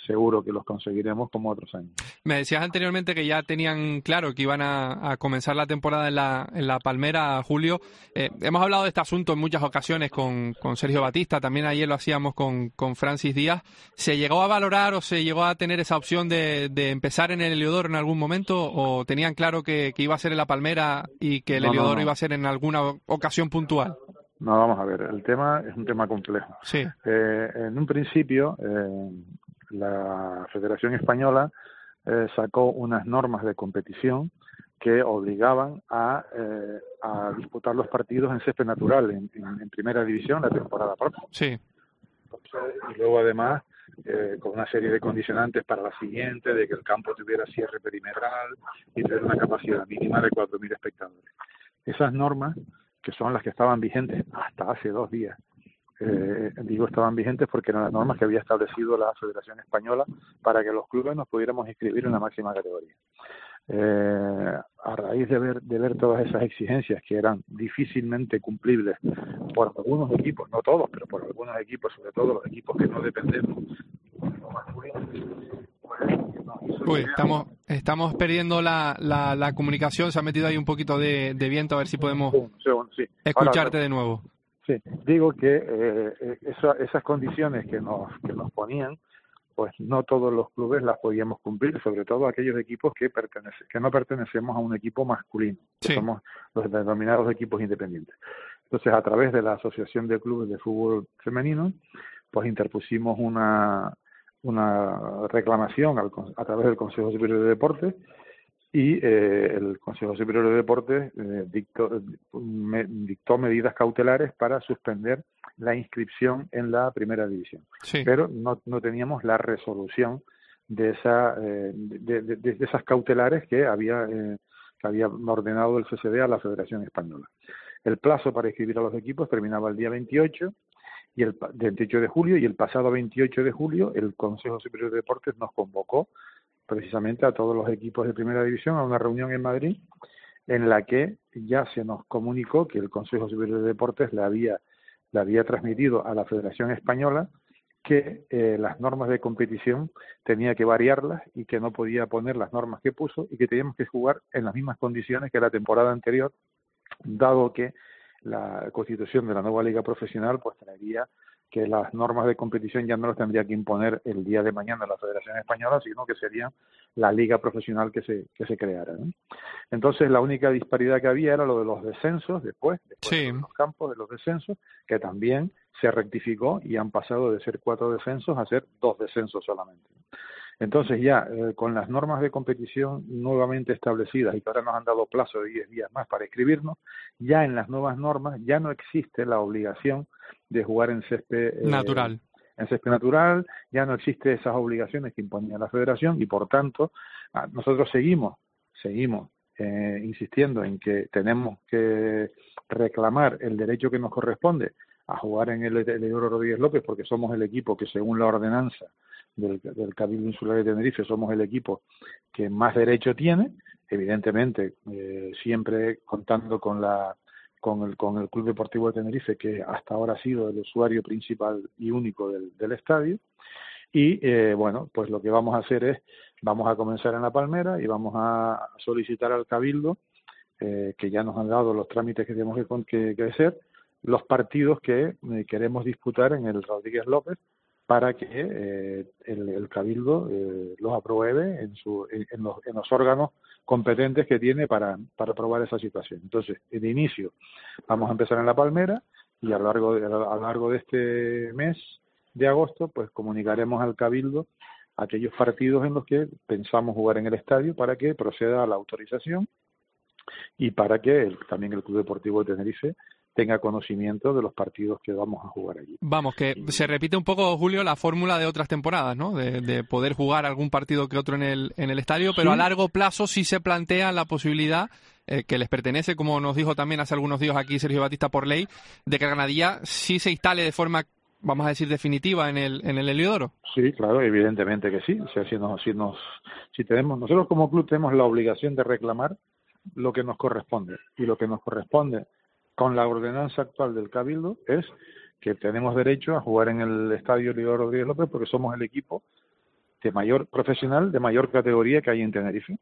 seguro que los conseguiremos como otros años. Me decías anteriormente que ya tenían claro que iban a, a comenzar la temporada en la, en la Palmera, Julio. Eh, hemos hablado de este asunto en muchas ocasiones con, con Sergio Batista, también ayer lo hacíamos con, con Francis Díaz. ¿Se llegó a valorar o se llegó a tener esa opción de, de empezar en el Heliodoro en algún momento, o tenían claro que, que iba a ser en la Palmera y que el no, Heliodoro no, no. iba a ser en alguna ocasión puntual? No, vamos a ver, el tema es un tema complejo. Sí. Eh, en un principio, eh, la Federación Española eh, sacó unas normas de competición que obligaban a, eh, a disputar los partidos en césped natural, en, en, en primera división, la temporada próxima. Sí. Y luego, además, eh, con una serie de condicionantes para la siguiente, de que el campo tuviera cierre perimetral y tener una capacidad mínima de cuatro mil espectadores. Esas normas, que son las que estaban vigentes hasta hace dos días. Eh, digo estaban vigentes porque eran las normas que había establecido la Federación Española para que los clubes nos pudiéramos inscribir en la máxima categoría. Eh, a raíz de ver, de ver todas esas exigencias que eran difícilmente cumplibles por algunos equipos, no todos, pero por algunos equipos, sobre todo los equipos que no dependemos. Uy, estamos estamos perdiendo la, la, la comunicación, se ha metido ahí un poquito de, de viento, a ver si podemos segundo, sí. escucharte Ahora, de nuevo. Sí, digo que eh, esa, esas condiciones que nos, que nos ponían, pues no todos los clubes las podíamos cumplir, sobre todo aquellos equipos que pertenece, que no pertenecemos a un equipo masculino, que sí. somos los denominados equipos independientes. Entonces, a través de la Asociación de Clubes de Fútbol Femenino, pues interpusimos una una reclamación al, a través del Consejo Superior de Deportes y eh, el Consejo Superior de Deportes eh, dictó, me, dictó medidas cautelares para suspender la inscripción en la primera división. Sí. Pero no, no teníamos la resolución de, esa, eh, de, de, de, de esas cautelares que había, eh, que había ordenado el C C D a la Federación Española. El plazo para inscribir a los equipos terminaba el día veintiocho y el veintiocho de julio, y el pasado veintiocho de julio el Consejo Superior de Deportes nos convocó precisamente a todos los equipos de primera división a una reunión en Madrid en la que ya se nos comunicó que el Consejo Superior de Deportes le había, le había transmitido a la Federación Española que eh, las normas de competición tenía que variarlas y que no podía poner las normas que puso y que teníamos que jugar en las mismas condiciones que la temporada anterior, dado que la constitución de la nueva liga profesional pues traería que las normas de competición ya no las tendría que imponer el día de mañana la Federación Española, sino que sería la liga profesional que se que se creara, ¿no? Entonces la única disparidad que había era lo de los descensos después, después sí. de los campos de los descensos, que también se rectificó y han pasado de ser cuatro descensos a ser dos descensos solamente. Entonces ya eh, con las normas de competición nuevamente establecidas y que ahora nos han dado plazo de diez días más para inscribirnos, ya en las nuevas normas ya no existe la obligación de jugar en césped eh, natural. En césped natural, ya no existe esas obligaciones que imponía la Federación y por tanto nosotros seguimos, seguimos eh, insistiendo en que tenemos que reclamar el derecho que nos corresponde a jugar en el Heliodoro Rodríguez López porque somos el equipo que según la ordenanza Del, del Cabildo Insular de Tenerife somos el equipo que más derecho tiene, evidentemente eh, siempre contando con la con el con el Club Deportivo de Tenerife, que hasta ahora ha sido el usuario principal y único del, del estadio. Y eh, bueno, pues lo que vamos a hacer es, vamos a comenzar en La Palmera y vamos a solicitar al Cabildo, eh, que ya nos han dado los trámites que tenemos que, que, que hacer, los partidos que eh, queremos disputar en el Rodríguez López, para que eh, el, el Cabildo eh, los apruebe en, su, en, en, los, en los órganos competentes que tiene para, para aprobar esa situación. Entonces, de inicio, vamos a empezar en La Palmera y a lo largo de, a lo largo de este mes de agosto, pues comunicaremos al Cabildo aquellos partidos en los que pensamos jugar en el estadio para que proceda a la autorización y para que el, también el Club Deportivo de Tenerife tenga conocimiento de los partidos que vamos a jugar allí. Vamos, que se repite un poco, Julio, la fórmula de otras temporadas, ¿no? De, de poder jugar algún partido que otro en el en el estadio, pero sí. A largo plazo sí se plantea la posibilidad eh, que les pertenece, como nos dijo también hace algunos días aquí Sergio Batista por ley, de que Granadilla sí se instale de forma, vamos a decir, definitiva en el en el Heliodoro. Sí, claro, evidentemente que sí. O sea, si nos, si nos, si tenemos, nosotros como club tenemos la obligación de reclamar lo que nos corresponde y lo que nos corresponde con la ordenanza actual del Cabildo es que tenemos derecho a jugar en el estadio Heliodoro Rodríguez López porque somos el equipo de mayor profesional, de mayor categoría que hay en Tenerife.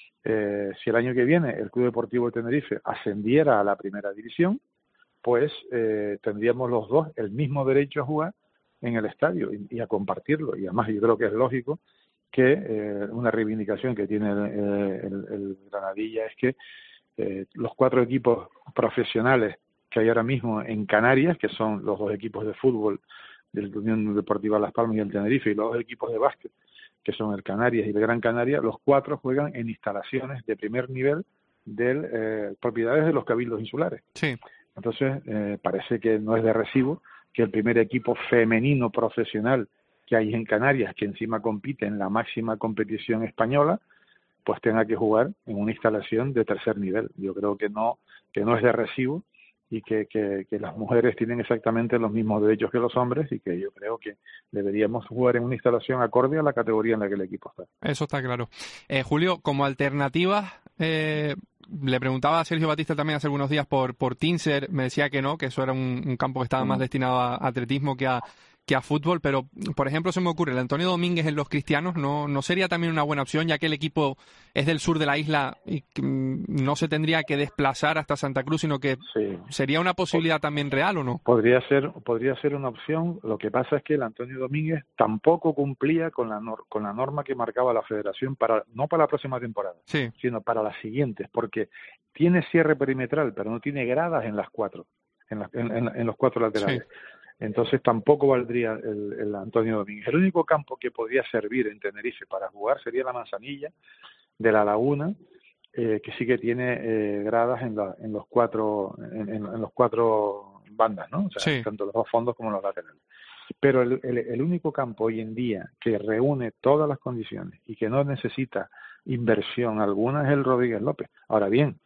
Eh, si el año que viene el Club Deportivo de Tenerife ascendiera a la primera división, pues eh, tendríamos los dos el mismo derecho a jugar en el estadio y, y a compartirlo. Y además yo creo que es lógico que eh, una reivindicación que tiene eh, el, el Granadilla es que eh, los cuatro equipos profesionales que hay ahora mismo en Canarias, que son los dos equipos de fútbol del Unión Deportiva Las Palmas y el Tenerife, y los dos equipos de básquet, que son el Canarias y el Gran Canaria, los cuatro juegan en instalaciones de primer nivel de eh, propiedades de los cabildos insulares. Sí. Entonces, eh, parece que no es de recibo que el primer equipo femenino profesional que hay en Canarias, que encima compite en la máxima competición española, pues tenga que jugar en una instalación de tercer nivel. Yo creo que no, que no es de recibo y que, que, que las mujeres tienen exactamente los mismos derechos que los hombres y que yo creo que deberíamos jugar en una instalación acorde a la categoría en la que el equipo está. Eso está claro. Eh, Julio, como alternativa, eh, le preguntaba a Sergio Batista también hace algunos días por, por Tinser, me decía que no, que eso era un, un campo que estaba mm. más destinado a atletismo que a que a fútbol, pero por ejemplo se me ocurre el Antonio Domínguez en los Cristianos no no sería también una buena opción, ya que el equipo es del sur de la isla y no se tendría que desplazar hasta Santa Cruz, sino que sí. sería una posibilidad también real, ¿o no? Podría ser podría ser una opción. Lo que pasa es que el Antonio Domínguez tampoco cumplía con la nor- con la norma que marcaba la Federación para no para la próxima temporada, sí. sino para las siguientes, porque tiene cierre perimetral, pero no tiene gradas en las cuatro, en, la, en, en, en los cuatro laterales. Sí. Entonces tampoco valdría el, el Antonio Domínguez. El único campo que podría servir en Tenerife para jugar sería la Manzanilla de la Laguna, eh, que sí que tiene eh, gradas en, la, en los cuatro en, en, en los cuatro bandas, ¿no? O sea, sí. tanto los dos fondos como los laterales. Pero el, el, el único campo hoy en día que reúne todas las condiciones y que no necesita inversión alguna es el Rodríguez López. Ahora bien,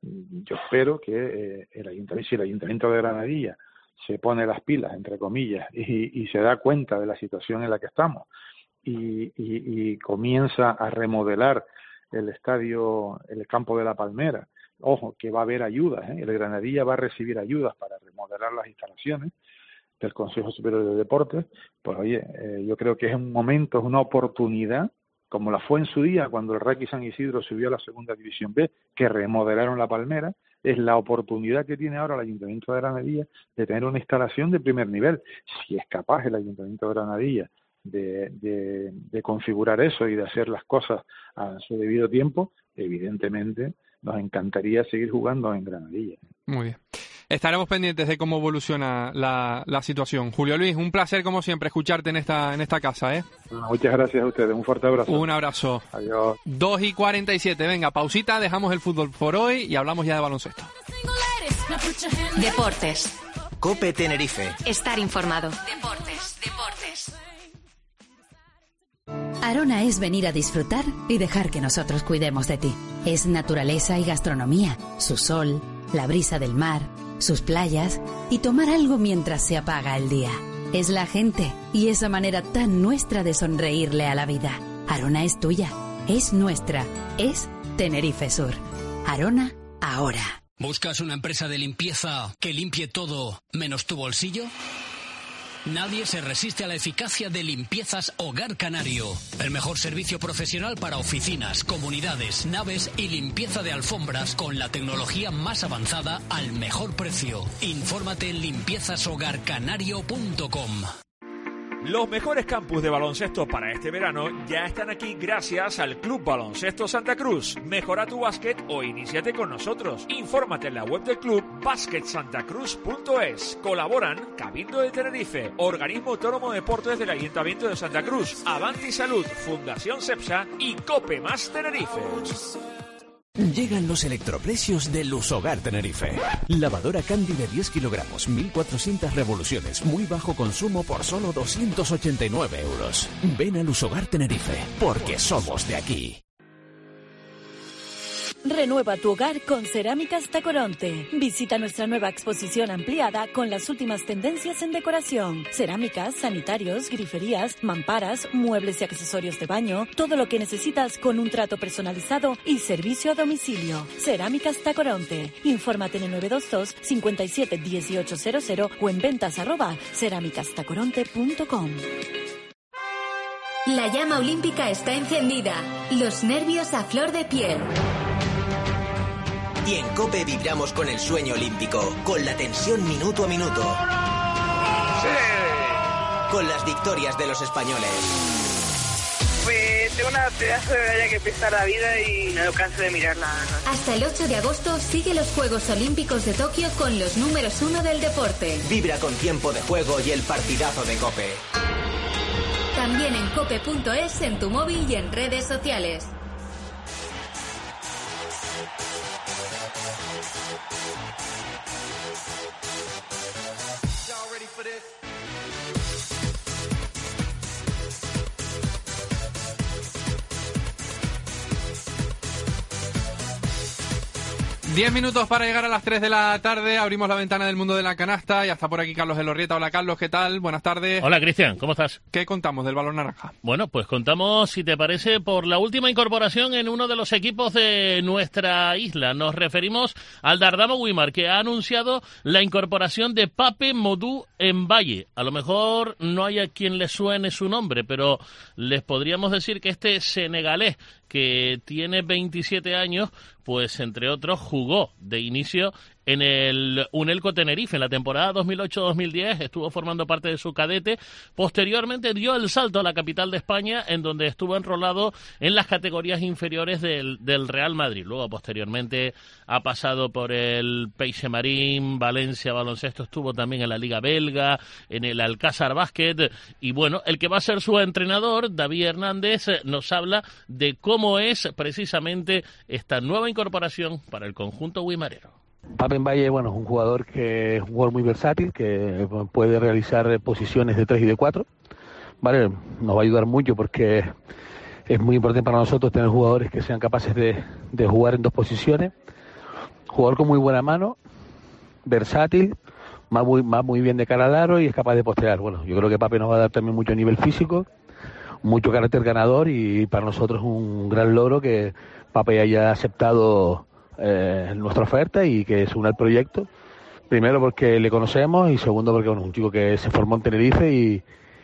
yo espero que eh, el ayuntamiento, si el Ayuntamiento de Granadilla se pone las pilas, entre comillas, y, y se da cuenta de la situación en la que estamos y, y, y comienza a remodelar el estadio, el campo de la Palmera. Ojo, que va a haber ayudas, ¿eh? El Granadilla va a recibir ayudas para remodelar las instalaciones del Consejo Superior de Deportes. Pues oye, eh, yo creo que es un momento, es una oportunidad, como la fue en su día cuando el Requi San Isidro subió a la Segunda División B, que remodelaron la Palmera. Es la oportunidad que tiene ahora el Ayuntamiento de Granadilla de tener una instalación de primer nivel. Si es capaz el Ayuntamiento de Granadilla de, de, de configurar eso y de hacer las cosas a su debido tiempo, evidentemente nos encantaría seguir jugando en Granadilla. Muy bien. Estaremos pendientes de cómo evoluciona la, la situación. Julio Luis, un placer como siempre escucharte en esta en esta casa, ¿eh? Muchas gracias a ustedes, un fuerte abrazo. Un abrazo. Adiós. dos y cuarenta y siete, venga, pausita, dejamos el fútbol por hoy y hablamos ya de baloncesto. Deportes. COPE Tenerife. Estar informado. Deportes, deportes. Arona es venir a disfrutar y dejar que nosotros cuidemos de ti. Es naturaleza y gastronomía, su sol, la brisa del mar, sus playas y tomar algo mientras se apaga el día. Es la gente y esa manera tan nuestra de sonreírle a la vida. Arona es tuya, es nuestra, es Tenerife Sur. Arona, ahora. ¿Buscas una empresa de limpieza que limpie todo menos tu bolsillo? Nadie se resiste a la eficacia de Limpiezas Hogar Canario. El mejor servicio profesional para oficinas, comunidades, naves y limpieza de alfombras con la tecnología más avanzada al mejor precio. Infórmate en limpiezas hogar canario punto com. Los mejores campus de baloncesto para este verano ya están aquí gracias al Club Baloncesto Santa Cruz. Mejora tu básquet o iníciate con nosotros. Infórmate en la web del club basket santa cruz punto es. Colaboran Cabildo de Tenerife, Organismo Autónomo de Deportes del Ayuntamiento de Santa Cruz, Avanti Salud, Fundación Cepsa y Cope Más Tenerife. Llegan los electroprecios de Lusogar Tenerife. Lavadora Candy de diez kilogramos, mil cuatrocientas revoluciones, muy bajo consumo por solo doscientos ochenta y nueve euros. Ven a Lusogar Tenerife, porque somos de aquí. Renueva tu hogar con Cerámicas Tacoronte. Visita nuestra nueva exposición ampliada con las últimas tendencias en decoración. Cerámicas, sanitarios, griferías, mamparas, muebles y accesorios de baño. Todo lo que necesitas con un trato personalizado y servicio a domicilio. Cerámicas Tacoronte. Infórmate en el nueve dos dos, cinco siete, uno ocho cero cero o en ventas arroba cerámicas tacoronte punto com. La llama olímpica está encendida, los nervios a flor de piel. Y en COPE vibramos con el sueño olímpico, con la tensión minuto a minuto. ¡Sí! Con las victorias de los españoles. Pues tengo una pedazo de medalla que pesa la vida y no canso de mirarla. ¿No? Hasta el ocho de agosto sigue los Juegos Olímpicos de Tokio con los números uno del deporte. Vibra con tiempo de juego y el partidazo de COPE. También en cope punto es, en tu móvil y en redes sociales. Diez minutos para llegar a las tres de la tarde. Abrimos la ventana del mundo de la canasta. Ya está por aquí Carlos Elorrieta. Hola, Carlos, ¿qué tal? Buenas tardes. Hola, Cristian, ¿cómo estás? ¿Qué contamos del balón naranja? Bueno, pues contamos, si te parece, por la última incorporación en uno de los equipos de nuestra isla. Nos referimos al Dardamo Wimar, que ha anunciado la incorporación de Pape Modou Mbaye. A lo mejor no hay a quien le suene su nombre, pero les podríamos decir que este senegalés, que tiene veintisiete años, pues entre otros jugó de inicio en el Unelco Tenerife en la temporada dos mil ocho dos mil diez, estuvo formando parte de su cadete. Posteriormente dio el salto a la capital de España, en donde estuvo enrolado en las categorías inferiores del, del Real Madrid. Luego, posteriormente, ha pasado por el Peixemarín, Valencia Baloncesto, estuvo también en la Liga Belga, en el Alcázar Básquet. Y bueno, el que va a ser su entrenador, David Hernández, nos habla de cómo es precisamente esta nueva incorporación para el conjunto wimarero. Pape Mbaye, bueno, es un jugador que es un jugador muy versátil, que puede realizar posiciones de tres y de cuatro, ¿vale? Nos va a ayudar mucho porque es muy importante para nosotros tener jugadores que sean capaces de, de jugar en dos posiciones. Jugador con muy buena mano, versátil, va muy, va muy bien de cara al aro y es capaz de postear. Bueno, yo creo que Pape nos va a dar también mucho nivel físico, mucho carácter ganador, y para nosotros es un gran logro que Pape haya aceptado Eh, nuestra oferta y que se una al proyecto. Primero porque le conocemos y segundo porque bueno, es un chico que se formó en Tenerife y,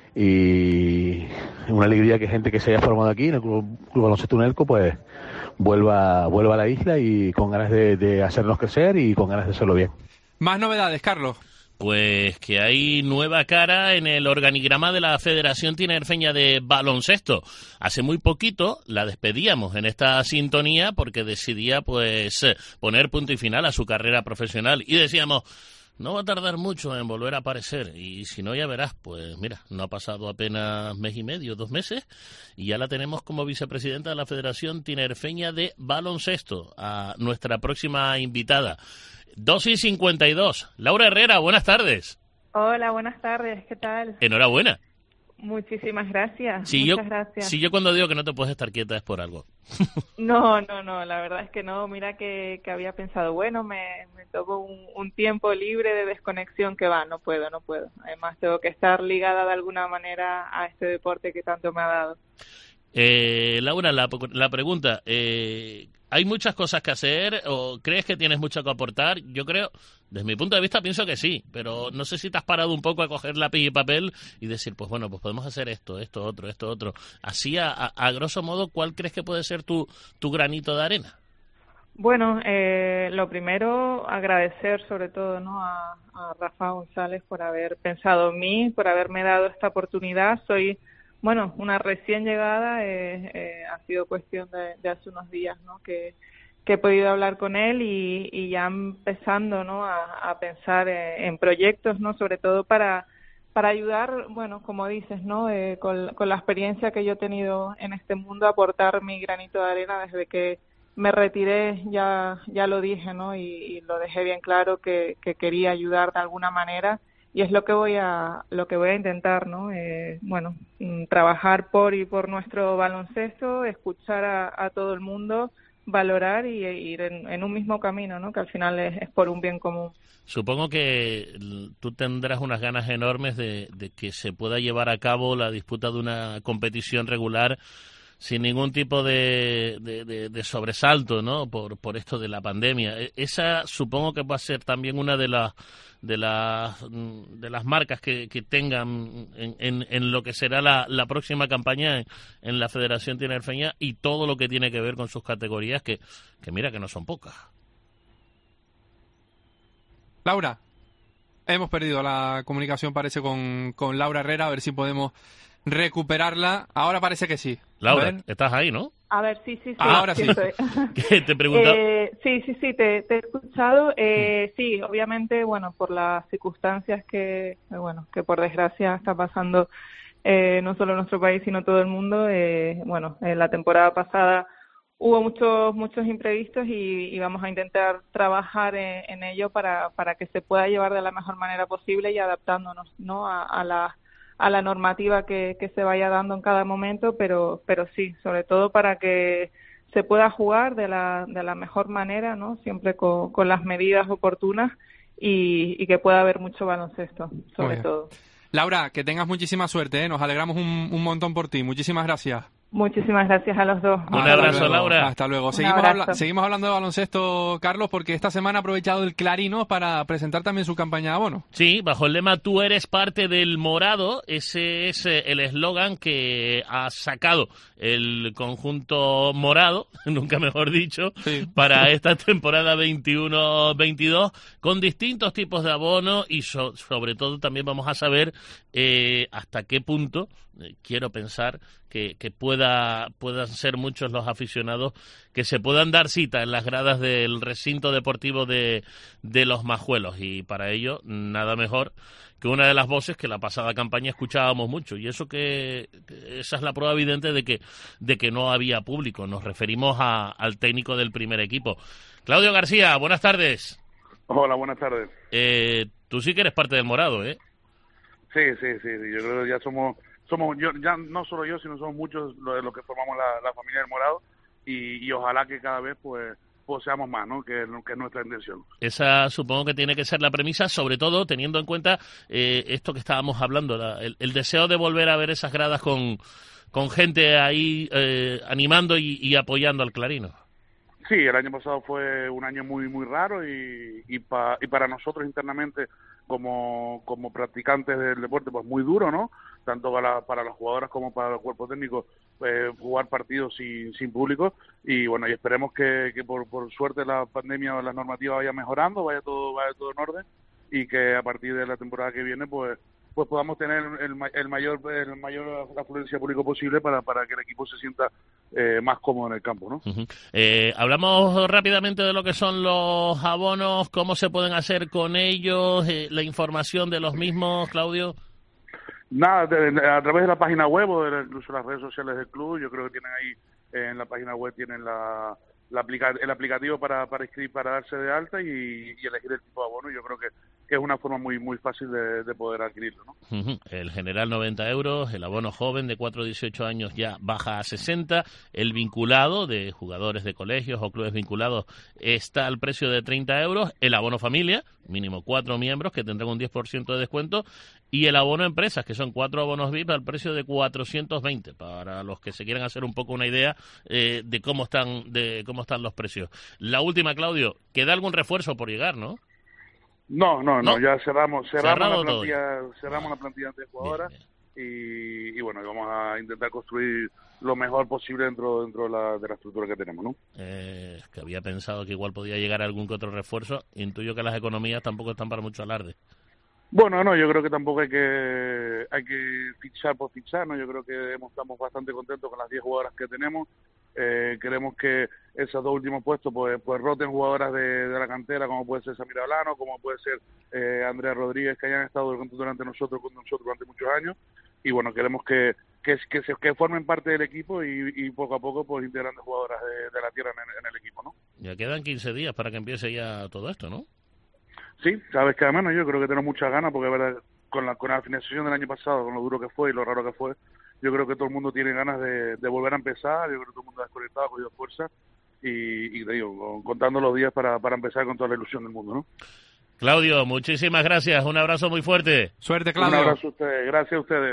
y es una alegría que gente que se haya formado aquí en el Club, Club Baloncesto Unelco pues vuelva, vuelva a la isla y con ganas de, de hacernos crecer y con ganas de hacerlo bien. Más novedades, Carlos. Pues que hay nueva cara en el organigrama de la Federación Tinerfeña de Baloncesto. Hace muy poquito la despedíamos en esta sintonía porque decidía pues poner punto y final a su carrera profesional y decíamos, no va a tardar mucho en volver a aparecer, y si no ya verás, pues mira, no ha pasado apenas mes y medio, dos meses, y ya la tenemos como vicepresidenta de la Federación Tinerfeña de Baloncesto, a nuestra próxima invitada. dos y cincuenta y dos. Laura Herrera, buenas tardes. Hola, buenas tardes, ¿qué tal? Enhorabuena. Muchísimas gracias, si muchas yo, gracias. Si yo cuando digo que no te puedes estar quieta es por algo. No, no, no, la verdad es que no. Mira que, que había pensado, bueno, me, me tomo un, un tiempo libre de desconexión que va, no puedo, no puedo. Además tengo que estar ligada de alguna manera a este deporte que tanto me ha dado. Eh, Laura, la, la pregunta, eh, ¿hay muchas cosas que hacer o crees que tienes mucho que aportar? Yo creo, desde mi punto de vista, pienso que sí, pero no sé si te has parado un poco a coger lápiz y papel y decir, pues bueno, pues podemos hacer esto, esto, otro, esto, otro. Así, a, a, a grosso modo, ¿cuál crees que puede ser tu, tu granito de arena? Bueno, eh, lo primero, agradecer sobre todo, ¿no?, a, a Rafa González por haber pensado en mí, por haberme dado esta oportunidad. Soy... Bueno, una recién llegada, eh, eh, ha sido cuestión de, de hace unos días, ¿no?, que, que he podido hablar con él y, y ya empezando, ¿no?, a, a pensar en, en proyectos, ¿no?, sobre todo para para ayudar, bueno, como dices, ¿no?, eh, con, con la experiencia que yo he tenido en este mundo, aportar mi granito de arena desde que me retiré, ya ya lo dije, ¿no?, y, y lo dejé bien claro que, que quería ayudar de alguna manera. Y es lo que voy a lo que voy a intentar, ¿no? Eh, bueno, trabajar por y por nuestro baloncesto, escuchar a, a todo el mundo, valorar y e ir en, en un mismo camino, ¿no? Que al final es, es por un bien común. Supongo que tú tendrás unas ganas enormes de, de que se pueda llevar a cabo la disputa de una competición regular sin ningún tipo de, de, de, de sobresalto, ¿no? Por, por esto de la pandemia. Esa supongo que va a ser también una de las de las de las marcas que, que tengan en, en, en lo que será la, la próxima campaña en, en la Federación Tinerfeña y todo lo que tiene que ver con sus categorías, que, que mira que no son pocas. Laura, hemos perdido la comunicación, parece, con, con Laura Herrera, a ver si podemos recuperarla. Ahora parece que sí. Laura, estás ahí, ¿no? A ver, sí, sí, sí. Ahora sí. ¿Qué te pregunta? Eh, sí, sí, sí, te, te he escuchado. Eh, sí, obviamente, bueno, por las circunstancias que, bueno, que por desgracia está pasando eh, no solo en nuestro país, sino todo el mundo. Eh, bueno, en la temporada pasada hubo muchos muchos imprevistos y, y vamos a intentar trabajar en, en ello para, para que se pueda llevar de la mejor manera posible y adaptándonos, ¿no? a, a la a la normativa que, que se vaya dando en cada momento, pero pero sí, sobre todo para que se pueda jugar de la de la mejor manera, ¿no? Siempre con, con las medidas oportunas y, y que pueda haber mucho baloncesto, sobre todo. Laura, que tengas muchísima suerte, ¿eh? Nos alegramos un, un montón por ti. Muchísimas gracias. Muchísimas gracias a los dos. Un abrazo, luego, Laura. Hasta luego. Un Seguimos, abrazo. habla seguimos hablando de baloncesto, Carlos, porque esta semana ha aprovechado el Clarín para presentar también su campaña de abono. Sí, bajo el lema Tú eres parte del morado. Ese es el eslogan que ha sacado el conjunto morado, nunca mejor dicho, sí, para esta temporada veintiuno veintidós, con distintos tipos de abono y so sobre todo también vamos a saber eh, hasta qué punto, eh, quiero pensar, que, que pueda puedan ser muchos los aficionados que se puedan dar cita en las gradas del recinto deportivo de, de Los Majuelos, y para ello nada mejor que una de las voces que la pasada campaña escuchábamos mucho, y eso que, que esa es la prueba evidente de que de que no había público. Nos referimos a, al técnico del primer equipo. Claudio García, buenas tardes. Hola, buenas tardes. Eh, tú sí que eres parte del morado, ¿eh? Sí, sí, sí, sí. Yo creo que ya somos somos yo, ya no solo yo, sino somos muchos los, los que formamos la, la familia del morado, y, y ojalá que cada vez pues pues seamos más, ¿no? Que, que es nuestra intención. Esa supongo que tiene que ser la premisa, sobre todo teniendo en cuenta eh, esto que estábamos hablando, la, el, el deseo de volver a ver esas gradas con, con gente ahí eh, animando y, y apoyando al Clarino. Sí, el año pasado fue un año muy muy raro y, y, pa, y para nosotros internamente como, como practicantes del deporte pues muy duro, ¿no? Tanto para, para las jugadoras como para el cuerpo técnico, eh, jugar partidos sin, sin público, y bueno, y esperemos que, que por, por suerte la pandemia o las normativas vaya mejorando, vaya todo vaya todo en orden, y que a partir de la temporada que viene pues pues podamos tener el, el mayor el mayor afluencia público posible para, para que el equipo se sienta eh, más cómodo en el campo, ¿no? Uh-huh. eh, hablamos rápidamente de lo que son los abonos, cómo se pueden hacer con ellos, eh, la información de los mismos, Claudio. Nada, de, de, a través de la página web o de, incluso las redes sociales del club. Yo creo que tienen ahí eh, en la página web tienen la, la aplica el aplicativo para para escribir, para darse de alta y, y elegir el tipo de abono. Yo creo que, que es una forma muy muy fácil de, de poder adquirirlo, ¿no? Uh-huh. El general noventa euros, el abono joven de cuatro a dieciocho años ya baja a sesenta, el vinculado de jugadores de colegios o clubes vinculados está al precio de treinta euros, el abono familia, mínimo cuatro miembros que tendrán un diez por ciento de descuento, y el abono empresas, que son cuatro abonos V I P al precio de cuatrocientos veinte, para los que se quieran hacer un poco una idea eh, de cómo están de cómo están los precios. La última, Claudio, ¿queda algún refuerzo por llegar, no? No, no, no, ¿No? ya cerramos cerramos Cerrado la plantilla, cerramos la plantilla de jugadoras, y, y bueno, vamos a intentar construir lo mejor posible dentro dentro de la, de la estructura que tenemos, ¿no? Eh, que había pensado que igual podía llegar algún que otro refuerzo. Intuyo que las economías tampoco están para mucho alarde. Bueno, no, yo creo que tampoco hay que hay que fichar por fichar, ¿no? Yo creo que estamos bastante contentos con las diez jugadoras que tenemos. Eh, queremos que esos dos últimos puestos pues, pues roten jugadoras de, de la cantera, como puede ser Samira Olano, como puede ser eh, Andrea Rodríguez, que hayan estado durante nosotros con nosotros durante muchos años, y bueno, queremos que que, que, se, que formen parte del equipo y, y poco a poco pues integrando jugadoras de, de la tierra en, en el equipo, ¿no? Ya quedan quince días para que empiece ya todo esto, ¿no? Sí, sabes que además, ¿no? Yo creo que tenemos muchas ganas porque, verdad, con la, con la finalización del año pasado, con lo duro que fue y lo raro que fue, yo creo que todo el mundo tiene ganas de, de volver a empezar. Yo creo que todo el mundo ha desconectado, ha cogido fuerza y, y te digo, contando los días para, para empezar con toda la ilusión del mundo, ¿no? Claudio, muchísimas gracias, un abrazo muy fuerte. Suerte, Claudio. Un abrazo a ustedes, gracias a ustedes.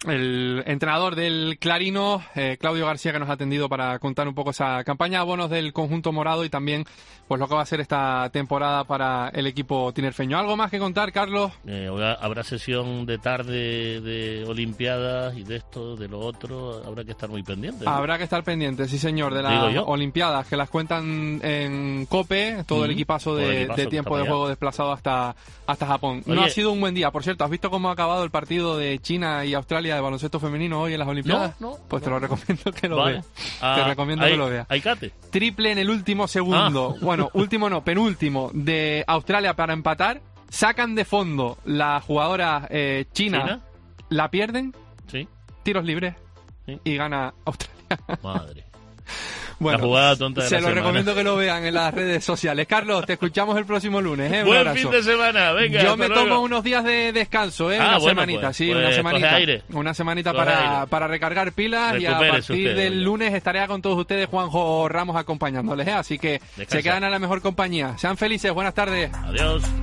el entrenador del Clarino, eh, Claudio García, que nos ha atendido para contar un poco esa campaña de abonos del conjunto morado y también pues lo que va a ser esta temporada para el equipo tinerfeño. ¿Algo más que contar, Carlos? Eh, habrá sesión de tarde de Olimpiadas y de esto, de lo otro, habrá que estar muy pendiente, ¿no? Habrá que estar pendiente, sí señor, de las Olimpiadas, que las cuentan en COPE, todo mm, el equipazo de, el equipazo de tiempo de juego desplazado hasta, hasta Japón. Oye, no ha sido un buen día, por cierto. ¿Has visto cómo ha acabado el partido de China y Australia de baloncesto femenino hoy en las Olimpiadas? No, no, pues no, te lo recomiendo que lo vale. veas. Ah, te recomiendo hay, que lo veas. Hay cate. Triple en el último segundo. Ah. Bueno, último no, penúltimo de Australia para empatar. Sacan de fondo la jugadora eh, china, china, la pierden, sí. tiros libres sí. y gana Australia. Madre. Bueno, la jugada tonta de se la lo semana. recomiendo que lo vean en las redes sociales. Carlos, te escuchamos el próximo lunes. ¿eh? Un Buen abrazo. fin de semana, venga. Yo me luego. tomo unos días de descanso, ¿eh? Ah, una bueno, semanita, pues, sí, pues, una semanita. aire. Una semanita para, para recargar pilas. Recupérese y a partir usted, del oye. lunes estaré con todos ustedes, Juanjo Ramos, acompañándoles, ¿eh? Así que Descansa. Se quedan a la mejor compañía. Sean felices, buenas tardes. Adiós.